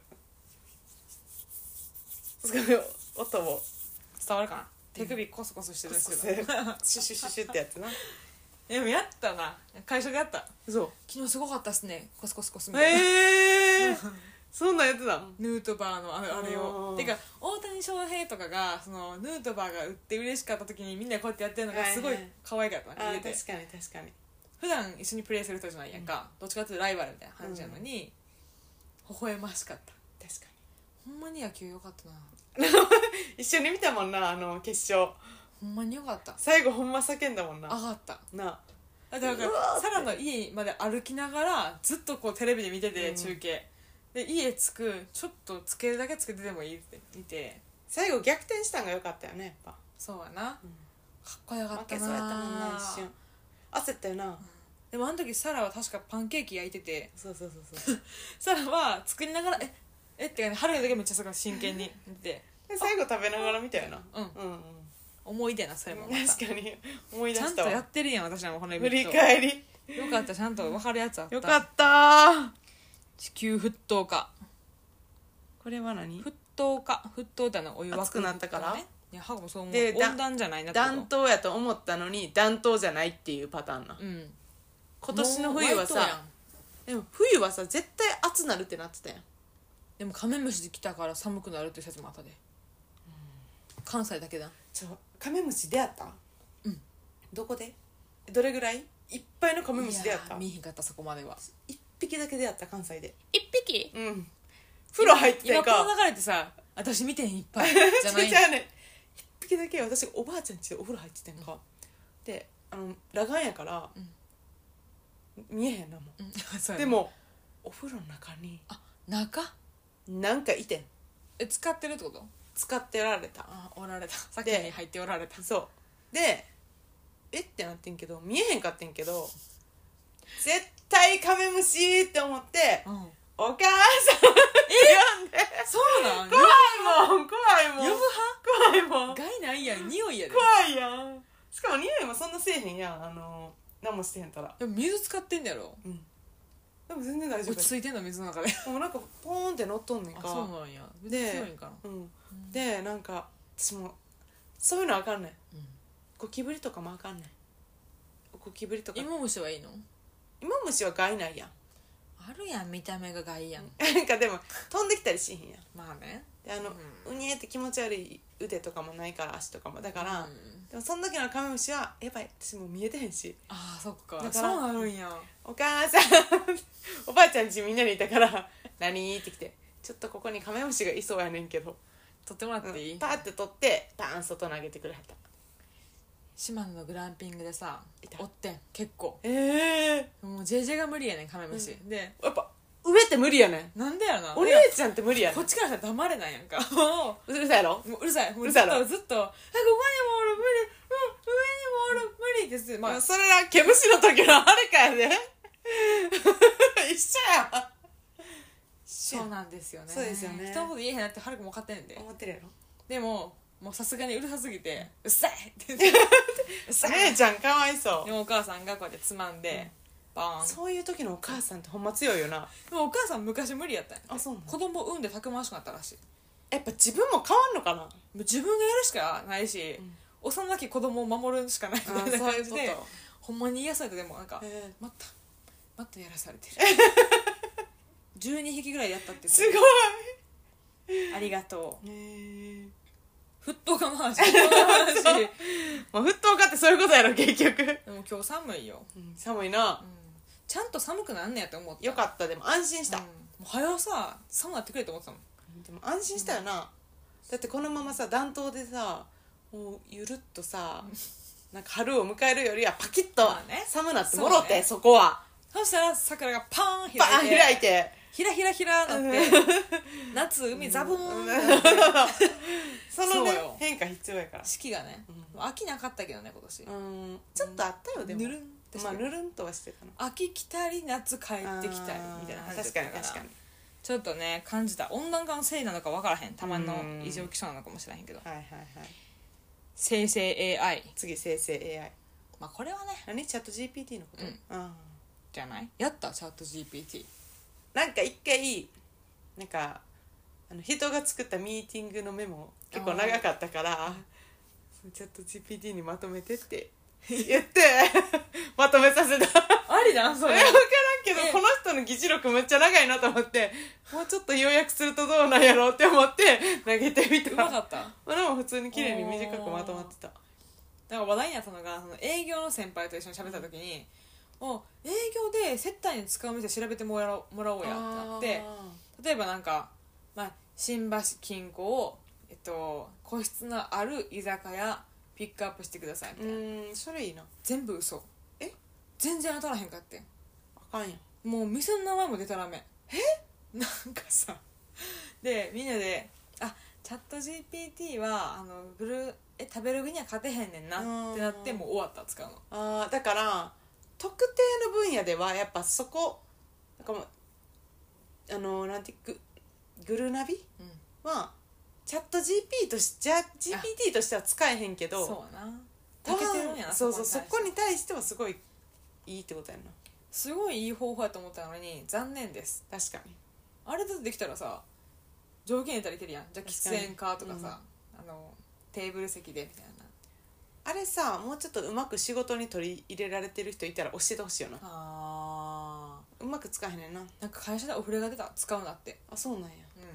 すごい音も伝わるかな、うん、手首コスコスしてるんですけどシュシュシュシュってやつなでもやったな会社でやった。 そう昨日すごかったっすねコスコスコスみたいな。 えーそんなんやってたヌートバーのあれ、あれをてか大谷翔平とかがそのヌートバーが打って嬉しかった時にみんなこうやってやってるのがすごい可愛かったな、 はいはい、見てて確かに確かに普段一緒にプレーする人じゃないやんか、うん、どっちかというとライバルみたいな感じなのに、うん、微笑ましかった。 確かにほんまに野球良かったな一緒に見たもんなあの決勝ほんまに良かった。 最後ほんま叫んだもんな。 上がったなだからサラの家まで歩きながらずっとこうテレビで見てて、うん、中継で家着くちょっとつけるだけつけてでもいいって見て最後逆転したんが良かったよねやっぱ。 そうやな、うん、かっこよかったな。負けそうやったもんな一瞬焦ったよな、うん、 でもあの時サラは確かパンケーキ焼いててそうそうそうそうサラは作りながらええってかね春の時めっちゃすごい真剣に見てで最後食べながら見たよな。 うんうんうん思い出なそれもまた確かに思い出したわ。 ちゃんとやってるやん私らもこの振り返りよかったちゃんと分かるやつあった。 よかった地球沸騰化。 これは何沸騰化沸騰ってのお湯沸く、 熱くなったから、 ね、いやハグもそう思うで温暖じゃないなって暖冬やと思ったのに暖冬じゃないっていうパターンな、うん、今年の冬はさでも冬はさ絶対暑なるってなってたやん。 でもカメムシで来たから寒くなるっていう説もあったで、うん、関西だけだ。 ちょカメムシ出会った？ うんどこでどれぐらいいっぱいのカメムシ出会った？ 見えへんかったそこまでは。 一匹だけ出会った関西で。 一匹？ うん風呂入ってたやんか。 今この流れてさ私見てんいっぱいじゃないじゃあね一匹だけ私おばあちゃん家でお風呂入ってたやんか、うん、であの裸眼やから、うん、見えへんなもん、うん、でもお風呂の中にあ中なんかいてん。 え使ってるってこと？ 使っておられた。 あおられた先に入っておられた。 そうでえってなってんけど見えへんかってんけど絶対カメムシって思って、うん、お母さんえ呼んでそうなん怖いもん怖いもん呼ぶ派怖いもん害ないやん匂いやで怖いやん。しかも匂いもそんなせえへんやんあの何もしてへんたら。 でも水使ってんだやろ。 うんでも全然大丈夫。 落ち着いてんの水の中でもうなんかポーンって乗っとんねんか。 あそうなんやで強いんかな、 うん、でなんか私もそういうのあかんねん、うん、 ゴキブリとかもあかんねん。ゴキブリとか。 芋虫はいいの？ 芋虫は害ないやん。 あるやん、見た目が害やん。 なんかでも飛んできたりしへんやん。 まあね。 であの、 うん、 うにえって気持ち悪い腕とかもないから足とかもだから、 うん、 でもその時のカメムシはやばい私もう見えてへんし、 ああそっか、 だからそうなるんや。 お母さんおばあちゃん家みんなにいたから何って来て、ちょっとここにカメムシがいそうやねんけど取ってもらっていい？ うん、パーって取ってパーン外投げてくれはった。 島根のグランピングでさおってん結構。 ええー、もう ジェイジェイ が無理やねんカメムシ、 うん、 でやっぱ上って無理やねん。 なんでやろな、 お姉ちゃんって無理やねん。 こっちからしたら黙れないやんかもうるさいやろ。 ううるさい、もうずっうるさいやろとずっと「あここにもおる無理、うん、上にもおる無理」です。まあそれら毛虫の時のあれかやで一緒や。 そうなんですよね。 そうですよね。 人のこと言えへんなってはるかも分かってんねんで。 思ってるやろ。 でももうさすがにうるさすぎて「うっさい!」って言ってうっさい姉ちゃんかわいそう。 でもお母さんがこうやってつまんで、うん、バーン。 そういう時のお母さんってほんま強いよな。 でもお母さん昔無理やったんやって。 あ、そうなの。 子供産んでたくましくなったらしい。 やっぱ自分も変わんのかな。もう自分がやるしかないし、うん、幼き子供を守るしかないみたいな感じでほんまに癒されて、でもなんか「またまたやらされてる」じゅうにひきぐらいやったってすごいありがとう。 へえ。 沸騰化の話沸騰化の話まあ沸騰化ってそういうことやろ結局。 でも今日寒いよ、 うん、寒いな、 うん、ちゃんと寒くなんねやと思った。 よかった。でも安心した、 うん、もう早うさ寒なってくれと思ってたもん。 でも安心したよな、うん、だってこのままさ暖冬でさもうゆるっとさなんか春を迎えるよりはパキッと寒なってもろて、ね、そこはそしたら桜がパーン開いてパーン開いてひらひらひらなって夏海ザブーンそのね変化必要やから。 四季がね、うん、秋なかったけどね今年。 うんちょっとあったよ、でもぬるんってまあぬるんとはしてたの。 秋来たり夏帰ってきたりみたいな感じだったから。 確かに確かにちょっとね感じた。温暖化のせいなのか分からへん、たまの異常気象なのかもしれへんけど。 はいはいはい。 生成 エーアイ、 次生成 エーアイ。 まあこれはね何チャット ジーピーティー のこと、 うん、あじゃないやったチャット ジーピーティー。 なんか一回なんかあの人が作ったミーティングのメモ結構長かったからチャット ジーピーティー にまとめてって言ってまとめさせた。 ありなんそれ。 分からんけどこの人の議事録めっちゃ長いなと思ってもうちょっと要約するとどうなんやろうって思って投げてみた。 うまかった。 まあでも普通に綺麗に短くまとまってた。 だから話題になったのがその営業の先輩と一緒に喋った時に、うん、営業で接待に使う店調べてもらおうもらおうやってなって、例えばなんか、まあ、新橋近郊を、えっと、個室のある居酒屋ピックアップしてくださいみたいな。 うんそれいいな。 全部嘘。 え全然当たらへんかってん。 あかんやん。 もう店の名前も出たらめえなんかさでみんなであチャット ジーピーティー はあのブルえ食べログには勝てへんねんなってなってもう終わった使うの。 あだから特定の分野ではやっぱそこなんかもうあのなんてググルナビ、うん、はチャット ジーピー としじゃ ジーピーティー としては使えへんけどそうやなたけてるんやな。 そうそうそこに対してはすごいいいってことやな。 すごいいい方法やと思ったのに残念です。 確かにあれだってできたらさ条件やったらいけるやん。じゃあ喫煙かとかさ、うん、あのテーブル席でみたいな。 あれさもうちょっとうまく仕事に取り入れられてる人いたら教えてほしいよな。 あうまく使えへんねんな。 なんか会社でお触れが出た使うなって。 あそうなんや、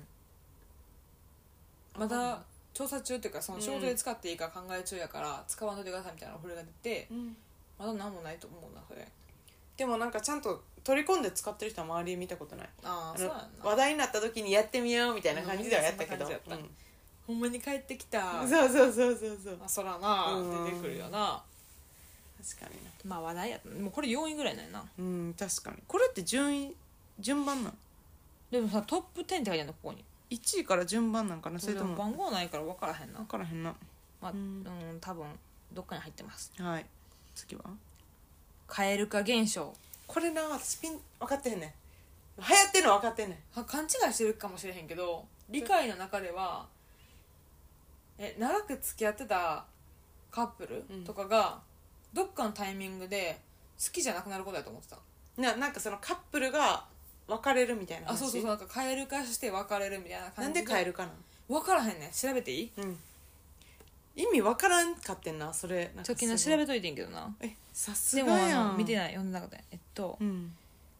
うん、まだ調査中っていうかその仕事で使っていいか考え中やから使わんといてくださいみたいなお触れが出て、うん、まだ何もないと思うなそれ。 でもなんかちゃんと取り込んで使ってる人は周り見たことない。 ああそうやんな。 話題になった時にやってみようみたいな感じではやったけど、うん、 ほんまに帰ってきた。 そうそうそうそうそう。 あそらな出てくるよな。 確かにな。 まあ話題やったもうこれよんいぐらいなんやな。 うん確かに。これって順位順番なんでもさトップテンって書いてあるのここにいちいから順番なんかな。それとも番号ないから分からへんな。 分からへんな。 まあうん、うん、多分どっかに入ってます。 はい次は蛙化現象。 これな私ピン分かってへんねん。流行ってんの分かってんねん。 勘違いしてるかもしれへんけど理解の中ではえ長く付き合ってたカップルとかが、うん、どっかのタイミングで好きじゃなくなることやと思ってた。 な, なんかそのカップルが別れるみたいな話。 あそうそうそうなんか蛙化して別れるみたいな感じで。 なんで蛙化なの分からへんねん。調べていい？ うん意味わからんかってんなそれ。なんかちょっと昨日調べといてんけどな。 えさすでがやん。 もあの見てない読んでなかったね。えっと、 うん、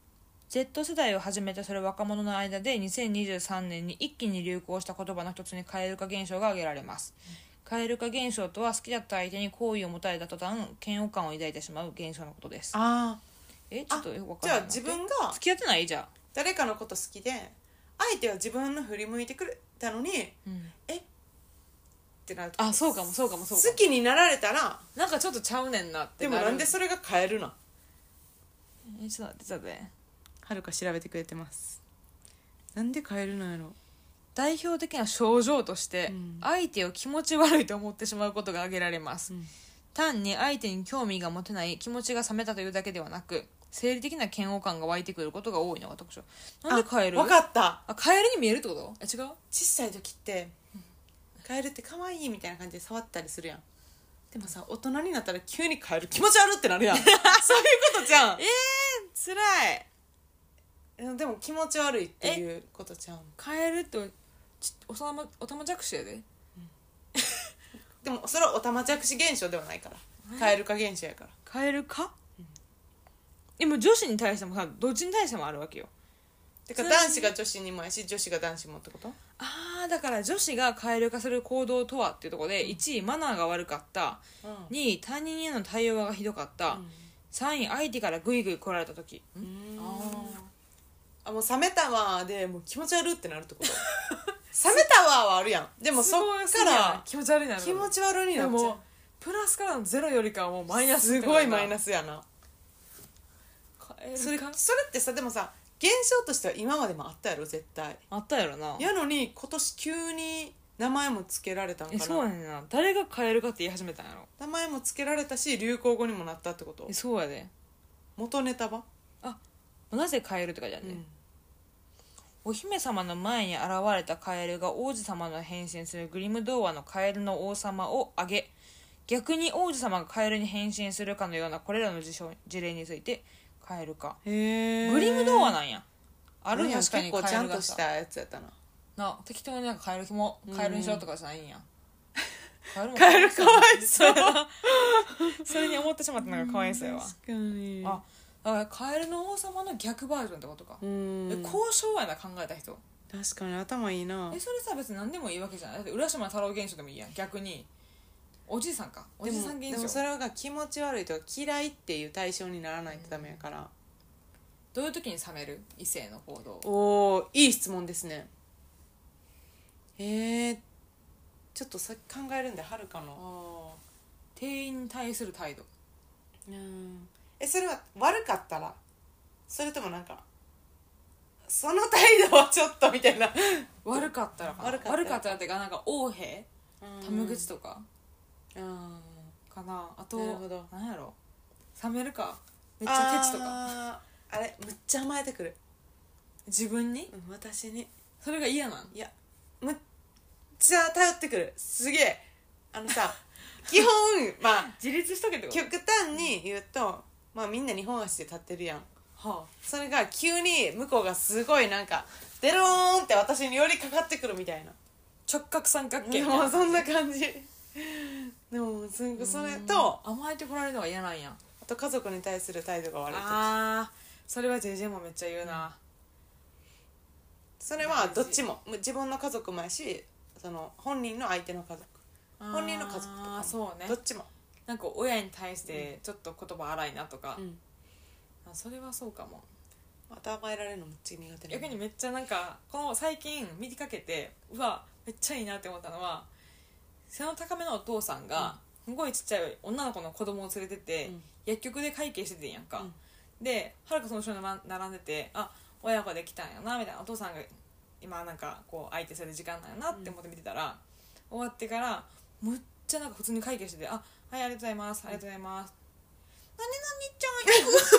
Z 世代をはじめとする若者の間でにせんにじゅうさんねんに一気に流行した言葉の一つに蛙化現象が挙げられます。蛙化現象とは好きだった相手に好意を持たれた途端嫌悪感を抱いてしまう現象のことです。 あえちょっとよくわかじゃあんないな。 自分が付き合ってないじゃん。 誰かのこと好きで相手は自分の振り向いてくれたのに、 うん、 えってなるとあそうかもそうかもそうかも好きになられたらなんかちょっとちゃうねんなってなる。 でもなんでそれが変えるの。 えちょっと待ってちょっとねはるか調べてくれてます。なんで変えるのやろ。 代表的な症状として、 うん、 相手を気持ち悪いと思ってしまうことが挙げられます、 うん、 単に相手に興味が持てない気持ちが冷めたというだけではなく生理的な嫌悪感が湧いてくることが多いのが特徴。なんでカエル？ 分かった。 あカエルに見えるってこと？え違う？ 小さい時ってカエルって可愛いみたいな感じで触ったりするやん。でもさ大人になったら急にカエル気持ち悪ってなるやんそういうことじゃん。 えー、つらい。 でも気持ち悪いっていうことちゃう。 カエルってちおたまおたまじゃくしやで、うん、 でもそれはおたまじゃくし現象ではないからカエル化現象やから。 カエルか、うん、でも女子に対してもさどっちに対してもあるわけよ。 てか男子が女子にもやし女子が男子もってこと？ ああだから女子がカエル化する行動とはっていうところで、うん、いちいマナーが悪かった、うん、にい他人への対応がひどかった、うん、さんい相手からグイグイ来られた時、うん、ああもう冷めたわでもう気持ち悪ってなるってこと冷めたわはあるやん。でもそっから気持ち悪いなる気持ち悪いになっちゃう。 でもプラスからのゼロよりかはもうマイナスすごいマイナスやな。 カエルそれそれってさでもさ現象としては今までもあったやろ絶対。 あったやろな。 やのに今年急に名前も付けられたんかな。 えそうやねんな。誰がカエルかって言い始めたんやろ。 名前も付けられたし流行語にもなったってこと。 えそうやで。 元ネタはあなぜカエルって書いてあるね、うん、お姫様の前に現れたカエルが王子様の変身するグリム童話のカエルの王様を挙げ逆に王子様がカエルに変身するかのようなこれらの事象事例についてカエルか。 へーグリム童話なんや。あるんや。確かに結構ちゃんとしたやつやったな。 な適当になんかカエルもカエルにしろとかじゃないんや。 カエルもカエルかわいそうそれに思ってしまったのがかわいそうやわ。 確かに。 あだからカエルの王様の逆バージョンってことか。 うんえ交渉やな考えた人。 確かに頭いいな。 えそれさ別に何でもいいわけじゃない。だって浦島太郎現象でもいいやん。逆におじいさんかおじさん現象。 でもそれが気持ち悪いとか嫌いっていう対象にならないとダメやから、うん、 どういう時に冷める異性の行動。 おーいい質問ですね。えー、ちょっとさ考えるんではるかの店員に対する態度。 うんえそれは悪かったらそれともなんかその態度はちょっとみたいな悪かったらかな。悪かったら悪かったらってかなんか横柄タメ口とかかな。あとなるほどなんやろ冷めるかめっちゃケチとかあ, あれむっちゃ甘えてくる自分に、 うん、私にそれが嫌なん。 いやむっちゃ頼ってくるすげえあのさ基本まあ自立しとけってこと。 極端に言うとまあみんなに本足で立ってるやん、はあ、それが急に向こうがすごいなんかデローンって私に寄りかかってくるみたいな直角三角形みたいな。 なもうそんな感じでもそれと甘えてこられるのが嫌なんや。 あと家族に対する態度が悪いとああそれは ジェイジェー もめっちゃ言うな、うん、 それはどっちも自分の家族もやしその本人の相手の家族本人の家族とかもそうねどっちもなんか親に対してちょっと言葉荒いなとか、うん、あそれはそうかも。 また甘えられるのめっちゃ苦手な。 逆にめっちゃなんかこの最近見かけてうわめっちゃいいなって思ったのは背の高めのお父さんが、うん、すごいちっちゃい女の子の子供を連れてて、うん、薬局で会計しててんやんか、うん、ではるかその後ろに並んでてあ親子できたんやなみたいなお父さんが今なんかこう相手する時間なんやなって思って見てたら、うん、終わってからむっちゃなんか普通に会計しててあはいありがとうございますありがとうございます、うん、何々ちゃん行く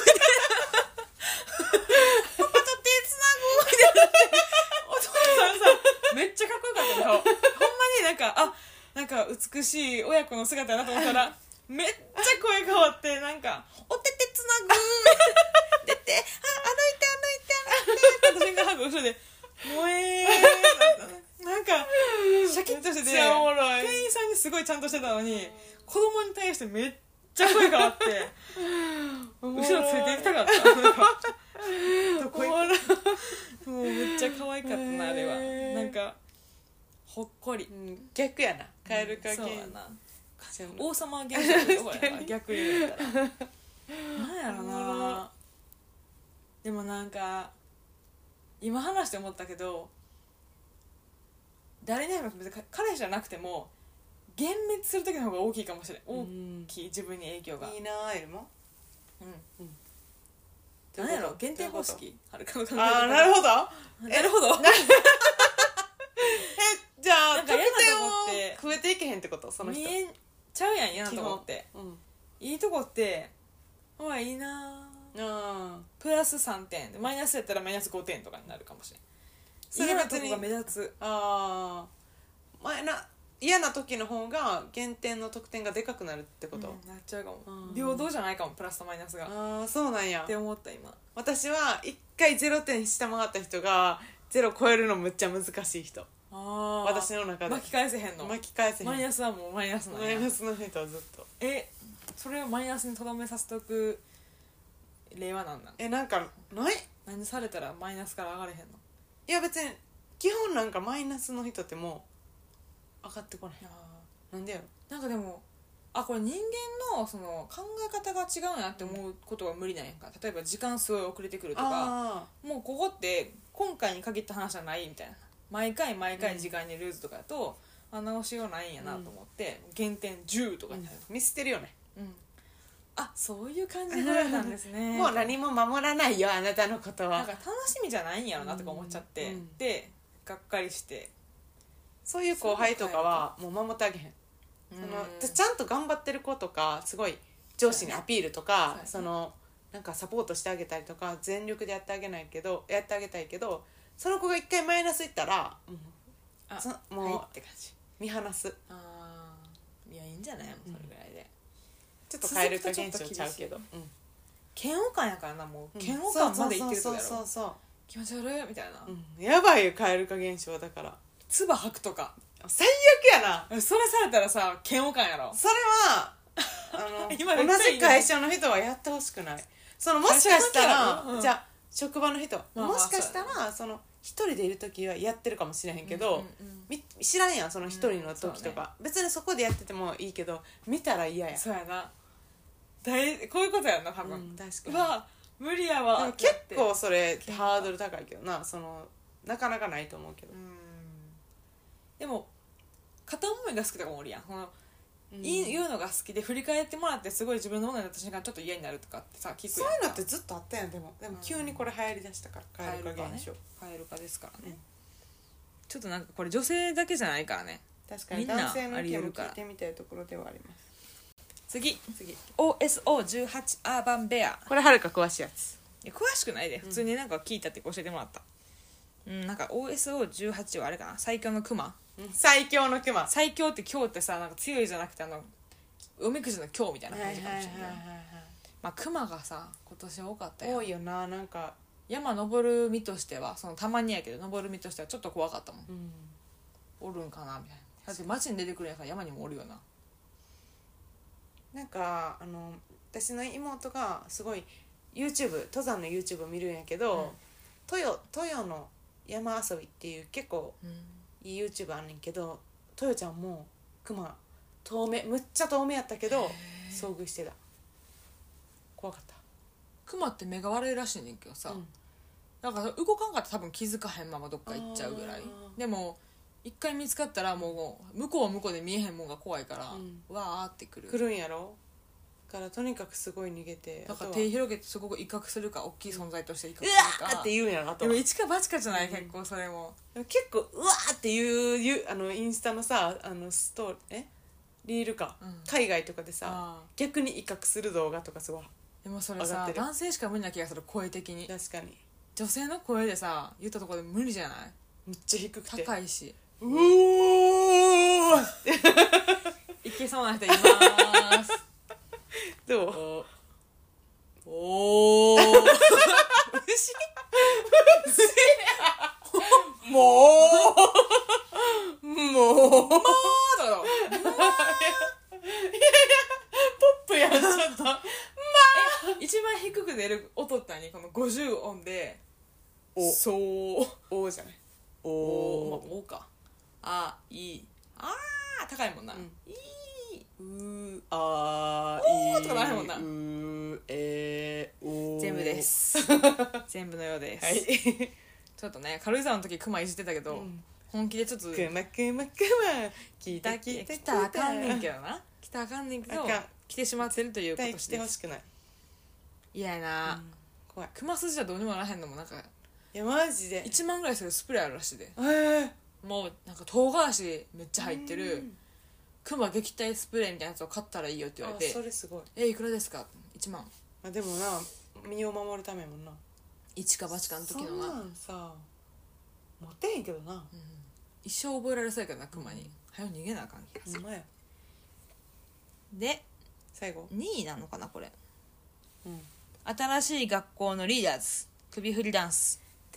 パパと手つなぐみたいなお父さんさめっちゃかっこよかったけどほんまになんかあなんか美しい親子の姿やなと思ったらめっちゃ声変わってなんかお手手つなぐ出てあ歩いて歩いて歩いて私がハグ後ろでもえーなんかシャキッとしててめっちゃおもろい店員さんにすごいちゃんとしてたのに子供に対してめっちゃ声変わって後ろついていきたかったなんかどこ行くもうめっちゃ可愛かったなあれはなんかほっこり、 うん、逆やな蛙化現象、 そうやな王様現象のとこやな逆に言ったらなんやろなでもなんか今話して思ったけど誰にも別に彼氏じゃなくても幻滅する時の方が大きいかもしれない、うん、大きい自分に影響がいいなエルもうん、うん、何やろ減点方式はるかの考え方ああなるほどなるほどえじゃあなんか嫌なとこって増えていけへんってことその人見えちゃうやん嫌なとこって、うん、いいとこってほらいいなあプラスさんてんマイナスやったらマイナスごてんとかになるかもしれん嫌なとこが目立つああ前な嫌な時の方が減点の得点がでかくなるってこと、 うん、なっちゃうかも、うん、平等じゃないかもプラスとマイナスがああそうなんやって思った今私はいっかいゼロてん下回った人がゼロ超えるのむっちゃ難しい人あ私の中で巻き返せへんの巻き返せへんマイナスはもうマイナスなんやマイナスの人はずっとえそれをマイナスにとどめさせておく例は何なんえなんかない何されたらマイナスから上がれへんのいや別に基本なんかマイナスの人ってもう上がってこないなんでやろなんかでもあこれ人間のその考え方が違うなって思うことは無理なんやんか例えば時間すごい遅れてくるとかもうここって今回に限った話じゃないみたいな毎回毎回時間にルーズとかだと、うん、あ直しようないんやなと思って、うん、減点じゅうとかになる、 うん、見捨てるよね、 うん、あそういう感じで捉えたんですねもう何も守らないよあなたのことはなんか楽しみじゃないんやろなとか思っちゃって、うん、でがっかりしてそういう後輩とかはもう守ってあげへんそのちゃんと頑張ってる子とかすごい上司にアピールとかそのなんかサポートしてあげたりとか全力でやってあげないけどやってあげたいけどその子が一回マイナスいったら、うん、あそもう、はい、って感じ見放すあいやいいんじゃない、うん、それぐらいでちょっと蛙化現象ちゃうけど、うん、 嫌悪感やからなもう嫌悪感までいってるとやろそうそうそう気持ち悪いみたいな、 うん、やばいよ蛙化現象だから唾吐くとか最悪やなそれされたらさ嫌悪感やろそれはあの今同じ会社の人はやってほしくないそのもしかしたら、うん、じゃあ職場の人、まあ、もしかしたらその一人でいる時はやってるかもしれへんけど、うんうんうん、知らんやんその一人の時とか、うんね、別にそこでやっててもいいけど見たら嫌やそうやな大こういうことやんな多分、うん、確かにうわ無理やわでも結構それハードル高いけどなそのなかなかないと思うけど、うん、 でも片思いが好きとかもおるやんこの、うん、言うのが好きで振り返ってもらってすごい自分のものになった瞬間ちょっと嫌になるとかってさ聞くやんそういうのってずっとあったやんでもでも急にこれ流行りだしたから蛙化現象蛙化ですからね、うん、ちょっとなんかこれ女性だけじゃないからね確かに男性の意見も聞いてみたいところではあります次次 オーエスオーじゅうはち アーバンベアこれはるか詳しいやついや詳しくないで普通になんか聞いたって教えてもらった、うん、なんか オーエスオーじゅうはち はあれかな最強のクマ最強のクマ最強って強ってさなんか強いじゃなくてあのおみくじの強みたいな感じかもしれないまあクマがさ今年多かったよ多いよななんか山登る身としてはそのたまにやけど登る身としてはちょっと怖かったもん、うん、おるんかなみたいなだって街に出てくるやつは山にもおるよななんかあの私の妹がすごい YouTube 登山の YouTube を見るんやけど、うん、豊, 豊の山遊びっていう結構、うんいい YouTube あんねんけどトヨちゃんもクマ遠目むっちゃ遠目やったけど遭遇してた怖かったクマって目が悪いらしいねんけどさ、うん、なんか動かんかったら多分気づかへんままどっか行っちゃうぐらいでも一回見つかったらもう向こうは向こうで見えへんもんが怖いから、うん、わーってくる来るんやろからとにかくすごい逃げてなんか手広げてすごく威嚇するか大きい存在として威嚇するか、 うん、うわーって言うんやろでも一か八かじゃない、うん、結構それも結構うわーっていうあのインスタのさあのストーリーえリールか、うん、海外とかでさ逆に威嚇する動画とかすごいでもそれさ男性しか無理な気がする声的に確かに女性の声でさ言ったところで無理じゃないめっちゃ低くて高いしうおーいけそうな人いますどうおお牛もうもうあいあー高いもんな、 うんいうーあおーーとかなるもんなうーえーおー全部です全部のようです、 はいちょっとね軽井沢の時クマいじってたけど、 うん本気でちょっとくまくまくま聞いた聞いた来たらあかんねんけどな来たらあかんねんけどあかん来てしまってるということ絶対来てですほしくない、 嫌やな、 うん怖いクマ筋じゃどうにもならへんのもなんかいやマジでいちまんぐらいするスプレーあるらしいでえーもうなんか唐辛子めっちゃ入ってうるんクマ撃退スプレーみたいなやつを買ったらいいよって言われあそてれすごい、 えいくらですかいちまんまあ、でもな身を守るためやもんな一か八かの時のな、 そんなんさ持ってへんけどな、 うん、一生覚えられそうやけどなクマに早う逃げなあかん気がするほんまやで最後にいなのかなこれうん新しい学校のリーダーズ首振りダンス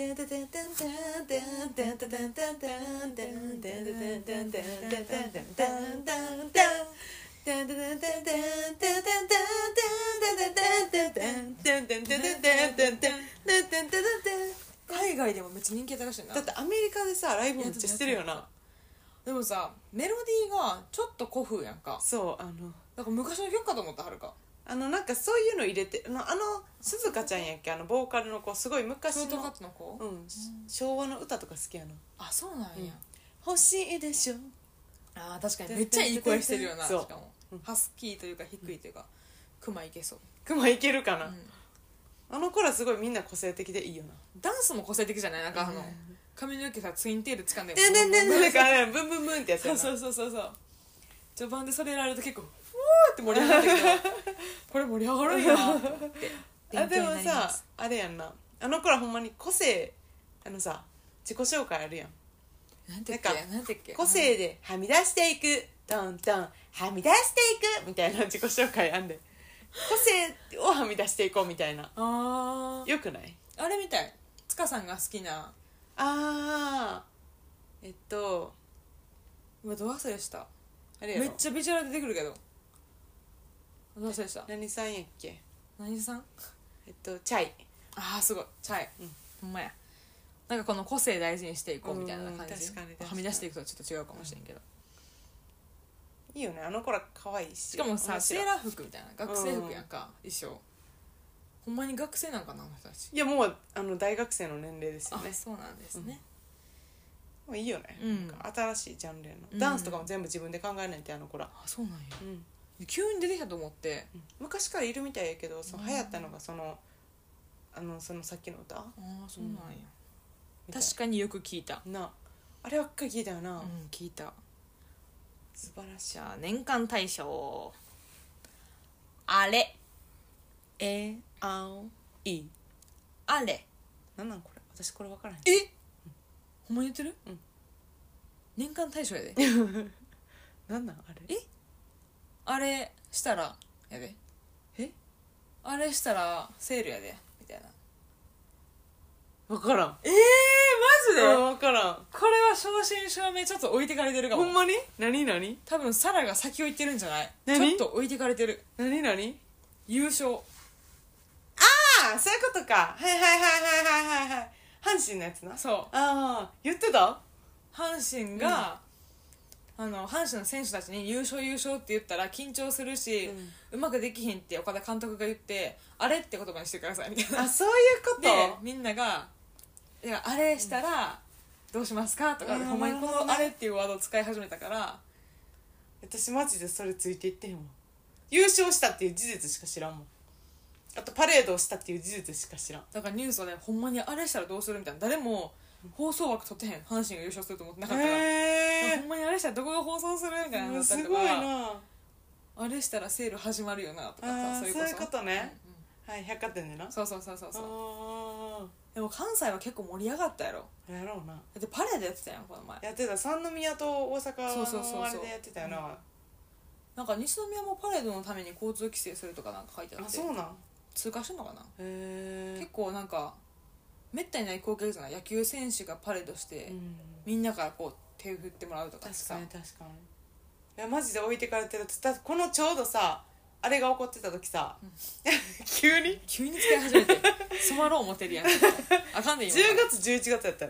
海外でもめっちゃ人気やったらしいなだってアメリカでさライブめっちゃしてるよなでもさメロディーがちょっと古風やんかそうあのなんか昔の曲かと思ったはるかあのなんかそういうの入れてあのあの鈴鹿ちゃんやっけあのボーカルの子すごい昔のショートカットの子、 うん昭和の歌とか好きやなあそうなんや、 うん欲しいでしょあー確かにめっちゃいい声してるよなしそうかも、 うんハスキーというか低いというか、クマいけそう、 クマいけるかな、 うんあの子らすごいみんな個性的でいいよなダンスも個性的じゃないなんかあの、 うん髪の毛さツインテール掴んででんでんでんでんなんかねブンブンブンってやつやなそうそうそうそうそう序盤でそれやられると結構ふわーって盛り上がるけどこれ盛り上がるんやなと思ってあでも勉強になりまさすあれやんなあの子らほんまに個性あのさ自己紹介あるやんなんてっけなんかなんてっけ個性ではみ出していくトントンはみ出していくみたいな自己紹介あんで個性をはみ出していこうみたいなあーよくないあれみたい塚さんが好きなあーえっとうわど忘れしたあれやろめっちゃビジュアル出てくるけどど忘れした何さんやっけ何さんえっとチャイああすごいチャイ、 うんほんまやなんかこの個性大事にしていこうみたいな感じ、 うん確かに確かにはみ出していくとはちょっと違うかもしれんけど、 いいよねあの子ら可愛いししかもさ面白いセーラー服みたいな学生服やんか、衣装ほんまに学生なんかなあの人たちいやもうあの大学生の年齢ですよねあそうなんですね、 もういいよね、 うんなんか新しいジャンルやの、 うんダンスとかも全部自分で考えないってあの子ら、 あそうなんやうん急に出てきたと思って昔からいるみたいやけどそのうん流行ったのがそのあのそのさっきの歌ああそうなんや、 みたい確かによく聞いたなあればっかり聞いたよな、 うん聞いた素晴らしいじゃあ年間大賞あれえあおいあれなんなんこれ私これ分からへんえほんまに言ってる、 うん、 年間大賞やでなんなんあれえあれしたらやでえあれしたらセールやでみたいな分からんえー、マジで分からんこれは正真正銘ちょっと置いてかれてるかもほんまに何何多分サラが先を行ってるんじゃない何ちょっと置いてかれてる何何優勝ああそういうことかはいはいはいはいはいはいはい阪神のやつなそうああ言ってた阪神が、あの阪神の選手たちに優勝優勝って言ったら緊張するし、うまくできひんって岡田監督が言ってあれって言葉にしてくださいみたいなあそういうことでみんながいやあれしたらどうしますかとか、 うんほんまにこなるほどねのあれっていうワードを使い始めたから私マジでそれついていってへんわ優勝したっていう事実しか知らんもんあとパレードをしたっていう事実しか知らんだからニュースはねほんまにあれしたらどうするみたいな誰も放送枠取ってへん阪神が優勝すると思ってなかったから、 へほんまにあれしたらどこが放送するみたいなのだえったりとかすごいなあれしたらセール始まるよなとかあーさそれこそそういうことねうんうんはい百貨店でなそうそうそうそうそうあでも関西は結構盛り上がったやろあやろうなだってパレードやってたやんこの前やってた三宮と大阪そうそうそうそうのあれでやってたよななんか西宮もパレードのために交通規制するとかなんか書いてあってあそうなん通過してんのかなへ結構なんかめったにない光景じゃない野球選手がパレードして、 うんみんなからこう手を振ってもらうとか確さかに確かにいやマジで置いてかれてるだってこのちょうどさあれが起こってた時さ、うん、急に急に使い始めて染まろう思ってるやんあかんで今じゅうがつじゅういちがつやったろあ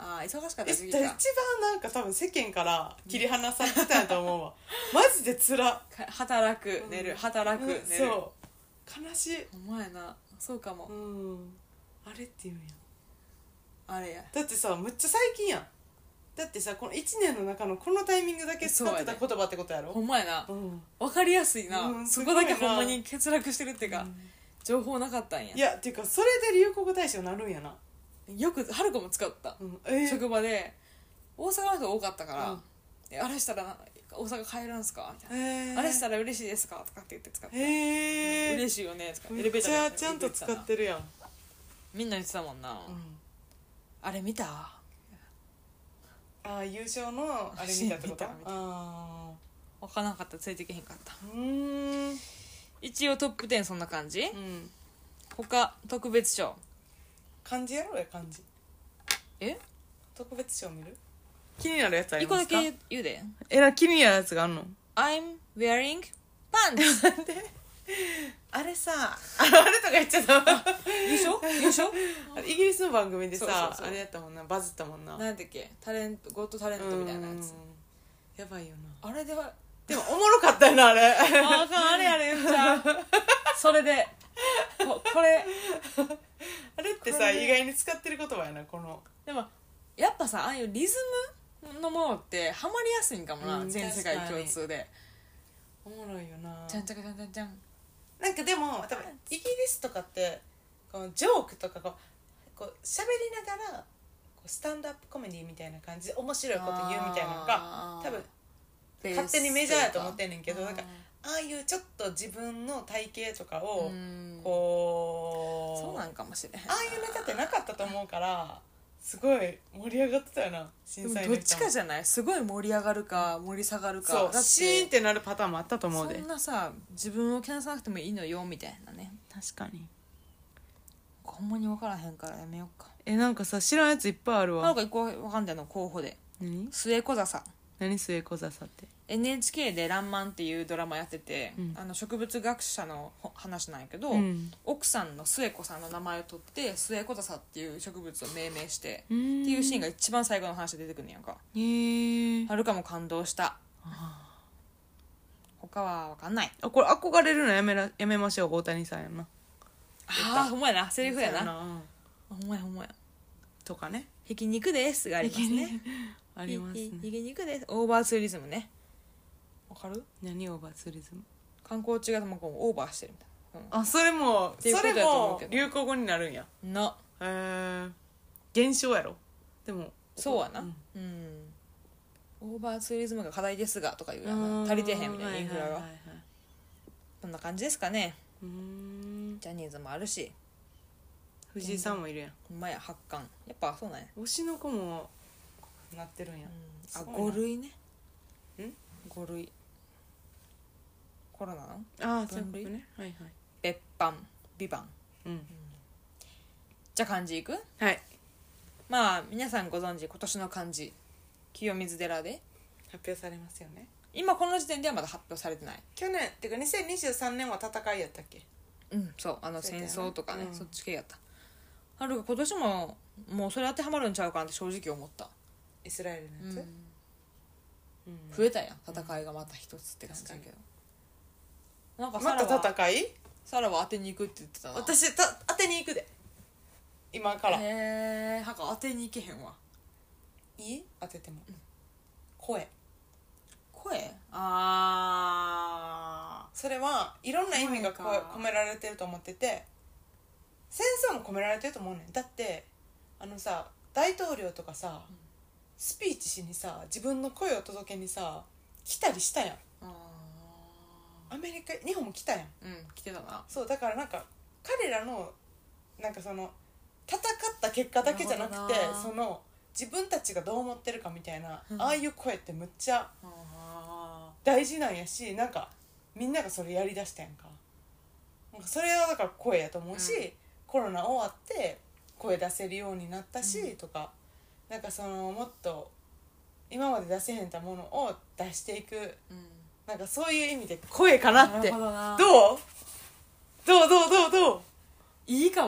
ああ忙しかった時一番期かなんか多分世間から切り離されてたんやと思うわマジでつらか働く寝る、うん、働く、 うん、 寝るそう悲しいお前なそうかも、 うん、あれって言うんやあれやだってさむっちゃ最近やんだってさこのいちねんの中のこのタイミングだけ使ってた言葉ってことやろほんまやな、 うん、 分かりやすいな、 うん、 そこだけほんまに欠落してるっていうか、うん、情報なかったんやいやっていうかそれで流行語大賞になるんやなよくはるかも使った、うんえー、職場で大阪の人多かったから、うん、あれしたら大阪帰るんすかみたいな、えー、あれしたら嬉しいですかとかって言って使って、えー、嬉しいよねとかエレベーターでめっちゃちゃんと使ってるやんみんな言ってたもんな、うん、あれ見たあ優勝のあれ見たってことあ分からなかったついてけへんかったうーん一応トップじゅうそんな感じ、うん、他特別賞漢字やろうや漢字え特別賞見る気になるやつありますか一個だけ言うでえら気になるやつがあんの I'm wearing pants なんであれさあれとか言っちゃった優勝優勝イギリスの番組でさそうそうそうあれやったもんなバズったもんな何だっけタレントゴッドタレントみたいなやつやばいよなあれではでもおもろかったよなあれあかんあれやれ言っちゃうそれで こ, これあれってさ意外に使ってる言葉やなこのでもやっぱさああいうリズムのものってハマりやすいんかもな、うん、全世界共通でおもろいよなちゃんちゃかちゃんちゃんちゃんなんかでも多分イギリスとかってこのジョークとかこうこう喋りながらこうスタンドアップコメディみたいな感じで面白いこと言うみたいなのが多分勝手にメジャーやと思ってんねんけどなんかああいうちょっと自分の体型とかをこうそうなんかもしれへんああいうネタってなかったと思うからすごい盛り上がってたよな審査員の人もどっちかじゃないすごい盛り上がるか盛り下がるかそうだってシーンってなるパターンもあったと思うでそんなさ自分をけなさなくてもいいのよみたいなね確かにほんまに分からへんからやめようかえなんかさ知らんやついっぱいあるわなんか一個分かんないの候補で何末小笹何末小笹ってエヌエイチケー で「らんまん」っていうドラマやってて、うん、あの植物学者の話なんやけど、うん、奥さんの末子さんの名前を取って末小笹っていう植物を命名してっていうシーンが一番最後の話で出てくるんやんかへーはるかも感動した他は分かんないあこれ憧れるのやめらやめましょう大谷さんやなああほんまやなセリフやな、うん、ほんまやほんまやとかねひき肉ですがありますねありますねひき肉ですオーバーツーリズムねわかる何オーバーツーリズム観光地がもうオーバーしてるみたいな、 うん、あそれもそれも流行語になるんやなへえ現象やろでもそうやなうん、うん、オーバーツーリズムが課題ですがとかいうやな足りてへんみたいなインフラが、はいはいはいはい、そんな感じですかねうーんジャニーズもあるし藤井さんもいるやんほんまや発汗やっぱそうなんや推しの子もなってるんや、 うん、あご類ねんご類コロナのああ分類ねはいはい別班ビバンうん、うん、じゃあ漢字いくはいまあ皆さんご存知今年の漢字清水寺で発表されますよね今この時点ではまだ発表されてない去年ってかにせんにじゅうさんねんは戦いやったっけうんそうあの戦争とかね、うん、そっち系やったはるか今年ももうそれ当てはまるんちゃうかなって正直思ったイスラエルのやつ、 うんうん、増えたやん戦いがまた一つって感じだけど、 なんかまた戦いサラは当てに行くって言ってたな私た当てに行くで今からへえー、はか当てに行けへんわいい当てても、うん、声声あーそれはいろんな意味が込められてると思ってて戦争も込められてると思うねんだってあのさ大統領とかさ、うん、スピーチしにさ自分の声を届けにさ来たりしたやんアメリカ日本も来たやんうん来てたなそうだからなんか彼らのなんかその戦った結果だけじゃなくてその自分たちがどう思ってるかみたいな、うん、ああいう声ってむっちゃ大事なんやしなんかみんながそれやりだしたやんかなんかそれはだから声やと思うし、うん、コロナ終わって声出せるようになったし、うん、とかなんかそのもっと今まで出せへんたものを出していく、うん、なんかそういう意味で声かなってどうどうどうどうどういいかも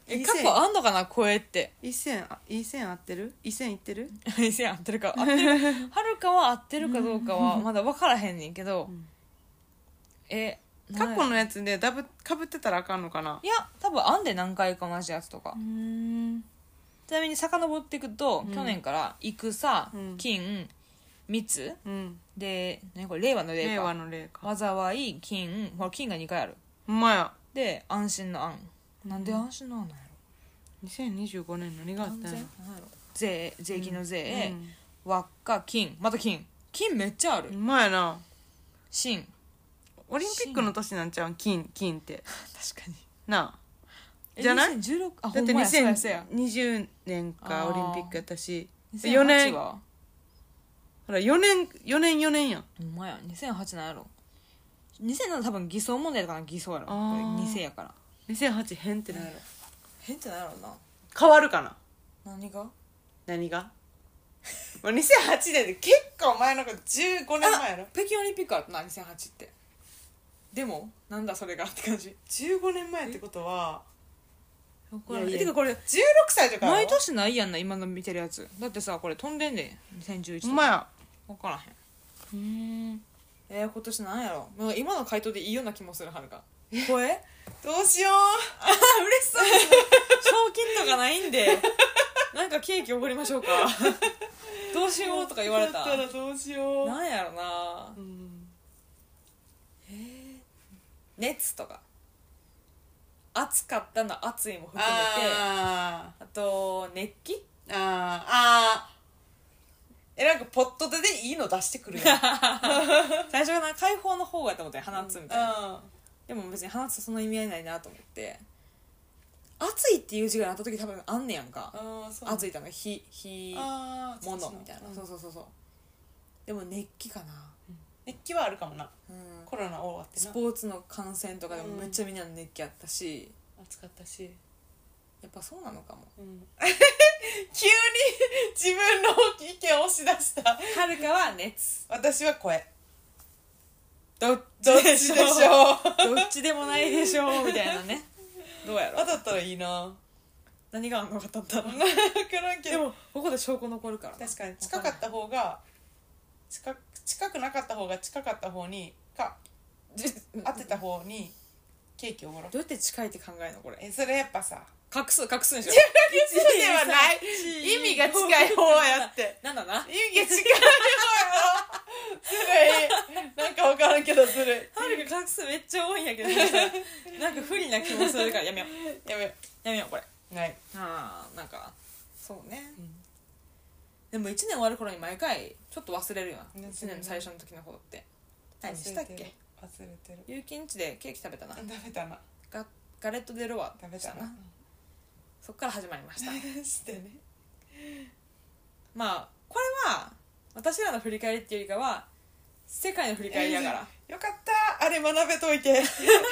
え過去あんのかな声っていい線あいい線合ってるいい線いってるいい線合ってるか合ってるはるかは合ってるかどうかはまだ分からへんねんけど、うん、え過去のやつでダブかぶってたらあかんのかな。 いや多分あんで何回か同じやつとか。うーんちなみに遡っていくと、うん、去年から戦、うん、金密、うん、で何これ令和の令か令和の令か災い金ほら金がにかいあるほんまやで安心の安、うん、なんで安心の安なんやろ。 にせんにじゅうごねん何があったんやろ。 税税金の税、うん、輪っか金また金金めっちゃある。 ほんまやな。 金オリンピックの年なんちゃう金金って確かになあじゃない？にせんじゅうろくあだってにせんにじゅうねんかオリンピックやったしよねんほらよねんよねんよねんやん。 ほんまやにせんはちなんやろ。にせんなな多分偽装問題とかな偽装やろ。これ偽やからにせんはち変ってなんやろ。 変ってなんやろな。 変わるかな。 何が何がにせんはちねんで結構前のことじゅうごねんまえやろ。 北京オリンピックあったなにせんはちってでもなんだそれがって感じ。 じゅうごねんまえってことはいやいやてかこれじゅうろくさいとか毎年ないやんな今の見てるやつだってさこれ飛んでんねんにせんじゅういちとか。 ほんまや分からへん。うんえー、今年なんやろ。もう今の回答でいいような気もする。はるか声どうしようあ嬉しそう賞金とかないんでなんかケーキおごりましょうかどうしようとか言われた。 だったらどうしよう。 なんやろな、うん、えー、熱とか暑かったの暑いも含めて あ, あと熱気ああえなんかポットででいいの出してくるやん最初から解放の方がと思って放つみたいな、うん、でも別に放つとその意味合いないなと思って暑いっていう字がなった時多分あんねやんか。暑いってのは火火ものみたいな、うん、そうそうそうそう。でも熱気かな、 うん、熱気はあるかもな、うん、コロナ終わってなスポーツの観戦とかでもめっちゃみんなの熱気あったし、 うん、暑かったしやっぱそうなのかも、うん、 急に自分の意見を押し出した。 はるかは熱私は声どっちでしょうどっちでもないでしょうみたいなねどうやろ当たったらいいな。 何があんのか当たったの分からんけどでもここで証拠残るから確かに近かった方が近近くなかった方が近かった方にか当てた方にケーキおごろう。 どうやって近いって考えるのこれ。 えそれやっぱさ画数画数でしょ。 画数ではない意味が近い方やってなんだな意味が近い方よずるいなんか分からんけどずるい。 はるか画数めっちゃ多いんやけどなんか不利な気もするからやめようやめようやめようこれないああなんかそうね、うん、でもいちねん終わる頃に毎回ちょっと忘れるよな、いちねんの最初の時のことって。何したっけ。 忘れてる。 有機んちでケーキ食べたな。 食べたな。 ガ, ガレットデロワ食べたな、うん、 そっから始まりましたしてね。 まあこれは私らの振り返りっていうよりかは世界の振り返りやから、 えー、よかったあれ学べといてやっ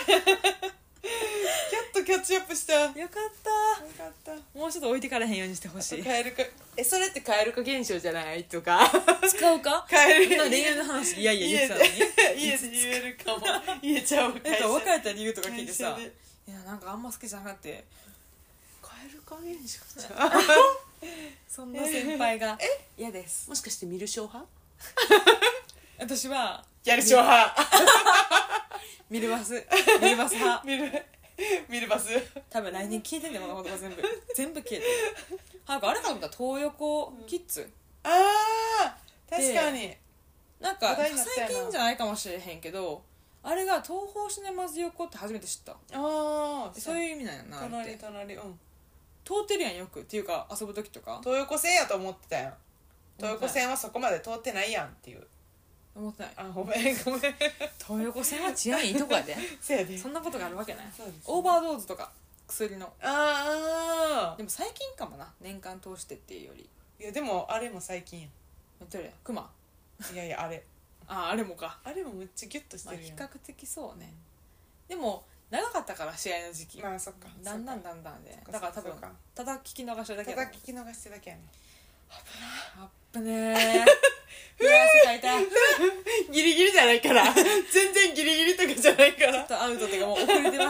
とキャッチアップした。よかったよかったもうちょっと置いてからへんようにしてほしい。 カエル化えそれってカエル化現象じゃないとか使うかカエル恋愛の話いやいや言ってたのに家で言えるかも言えちゃうなんか別れた理由とか聞いてさいやなんかあんま好きじゃなくてカエル化現象じゃそんな先輩が嫌です。 もしかしてミルショー派私はギャルショー派ミルバスミルバス派ミルミルバス多分来年聞いてんだよこの言葉全部全部消えてる。なんかあれかと思ったら東横キッズ、 うん、あー確かになんか最近じゃないかもしれへんけどあれが東宝シネマズ横って初めて知った。 あそういう意味なんやな。 隣隣うん通ってるやんよくっていうか遊ぶ時とか東横線やと思ってたやん。東横線はそこまで通ってないやんっていう思ってない。 あごめんごめん東横線は治安いいとこやでそ, やでそんなことがあるわけない、ね、 オーバードーズとか薬のああでも最近かもな年間通してっていうより。 いやでもあれも最近やん。 どれクマいやいやあれああれもかあれもめっちゃギュッとしてるやん、 まあ、比較的そうね。でも長かったから試合の時期まあそっかだんだんだんだんでだから多分ただ聞き逃してるだけやただ聞き逃してるだけやね。 危ねーふわ汗かいたギリギリじゃないから全然ギリギリとかじゃないからちょっとアウトっていうかもう遅れてまって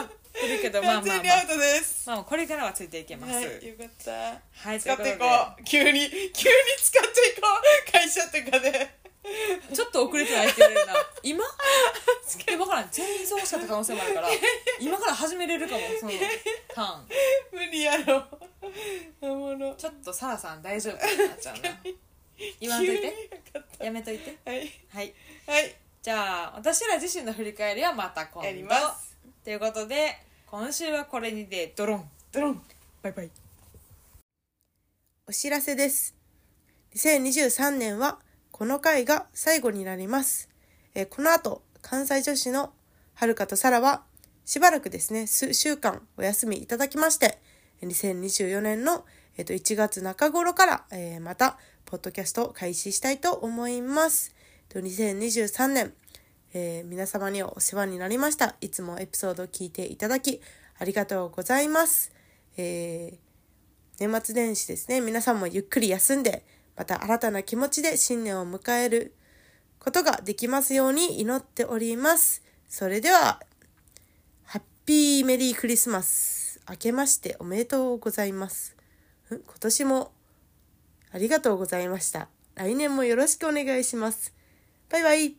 るけどまあまあまあ完全にアウトです。 まあこれからはついていけます。 はい、よかった。 はい、 使っていこう。急に急に使っていこう。会社とかで。 ちょっと遅れてないけどな。今？え、分からん。全員そうしたって可能性もあるから、今から始めれるかもそのターン。 無理やろ。おもろ。 ちょっとサラさん大丈夫ってなっちゃうな。言わんといて。やめといて。 はいはいはい。 じゃあ私ら自身の振り返りはまた今度やります。 ということで今週はこれにてドロンドロンバイバイ。 お知らせです。にせんにじゅうさんねんはこの回が最後になります。えー、この後関西女子のはるかとさらはしばらくですね数週間お休みいただきまして、にせんにじゅうよねんの、えー、といちがつなか頃から、えー、またポッドキャストを開始したいと思います。にせんにじゅうさんねん、えー、皆様にお世話になりました。いつもエピソードを聞いていただきありがとうございます。えー、年末年始ですね、皆さんもゆっくり休んでまた新たな気持ちで新年を迎えることができますように祈っております。それではハッピーメリークリスマス、明けましておめでとうございます。今年もありがとうございました。来年もよろしくお願いします。バイバイ。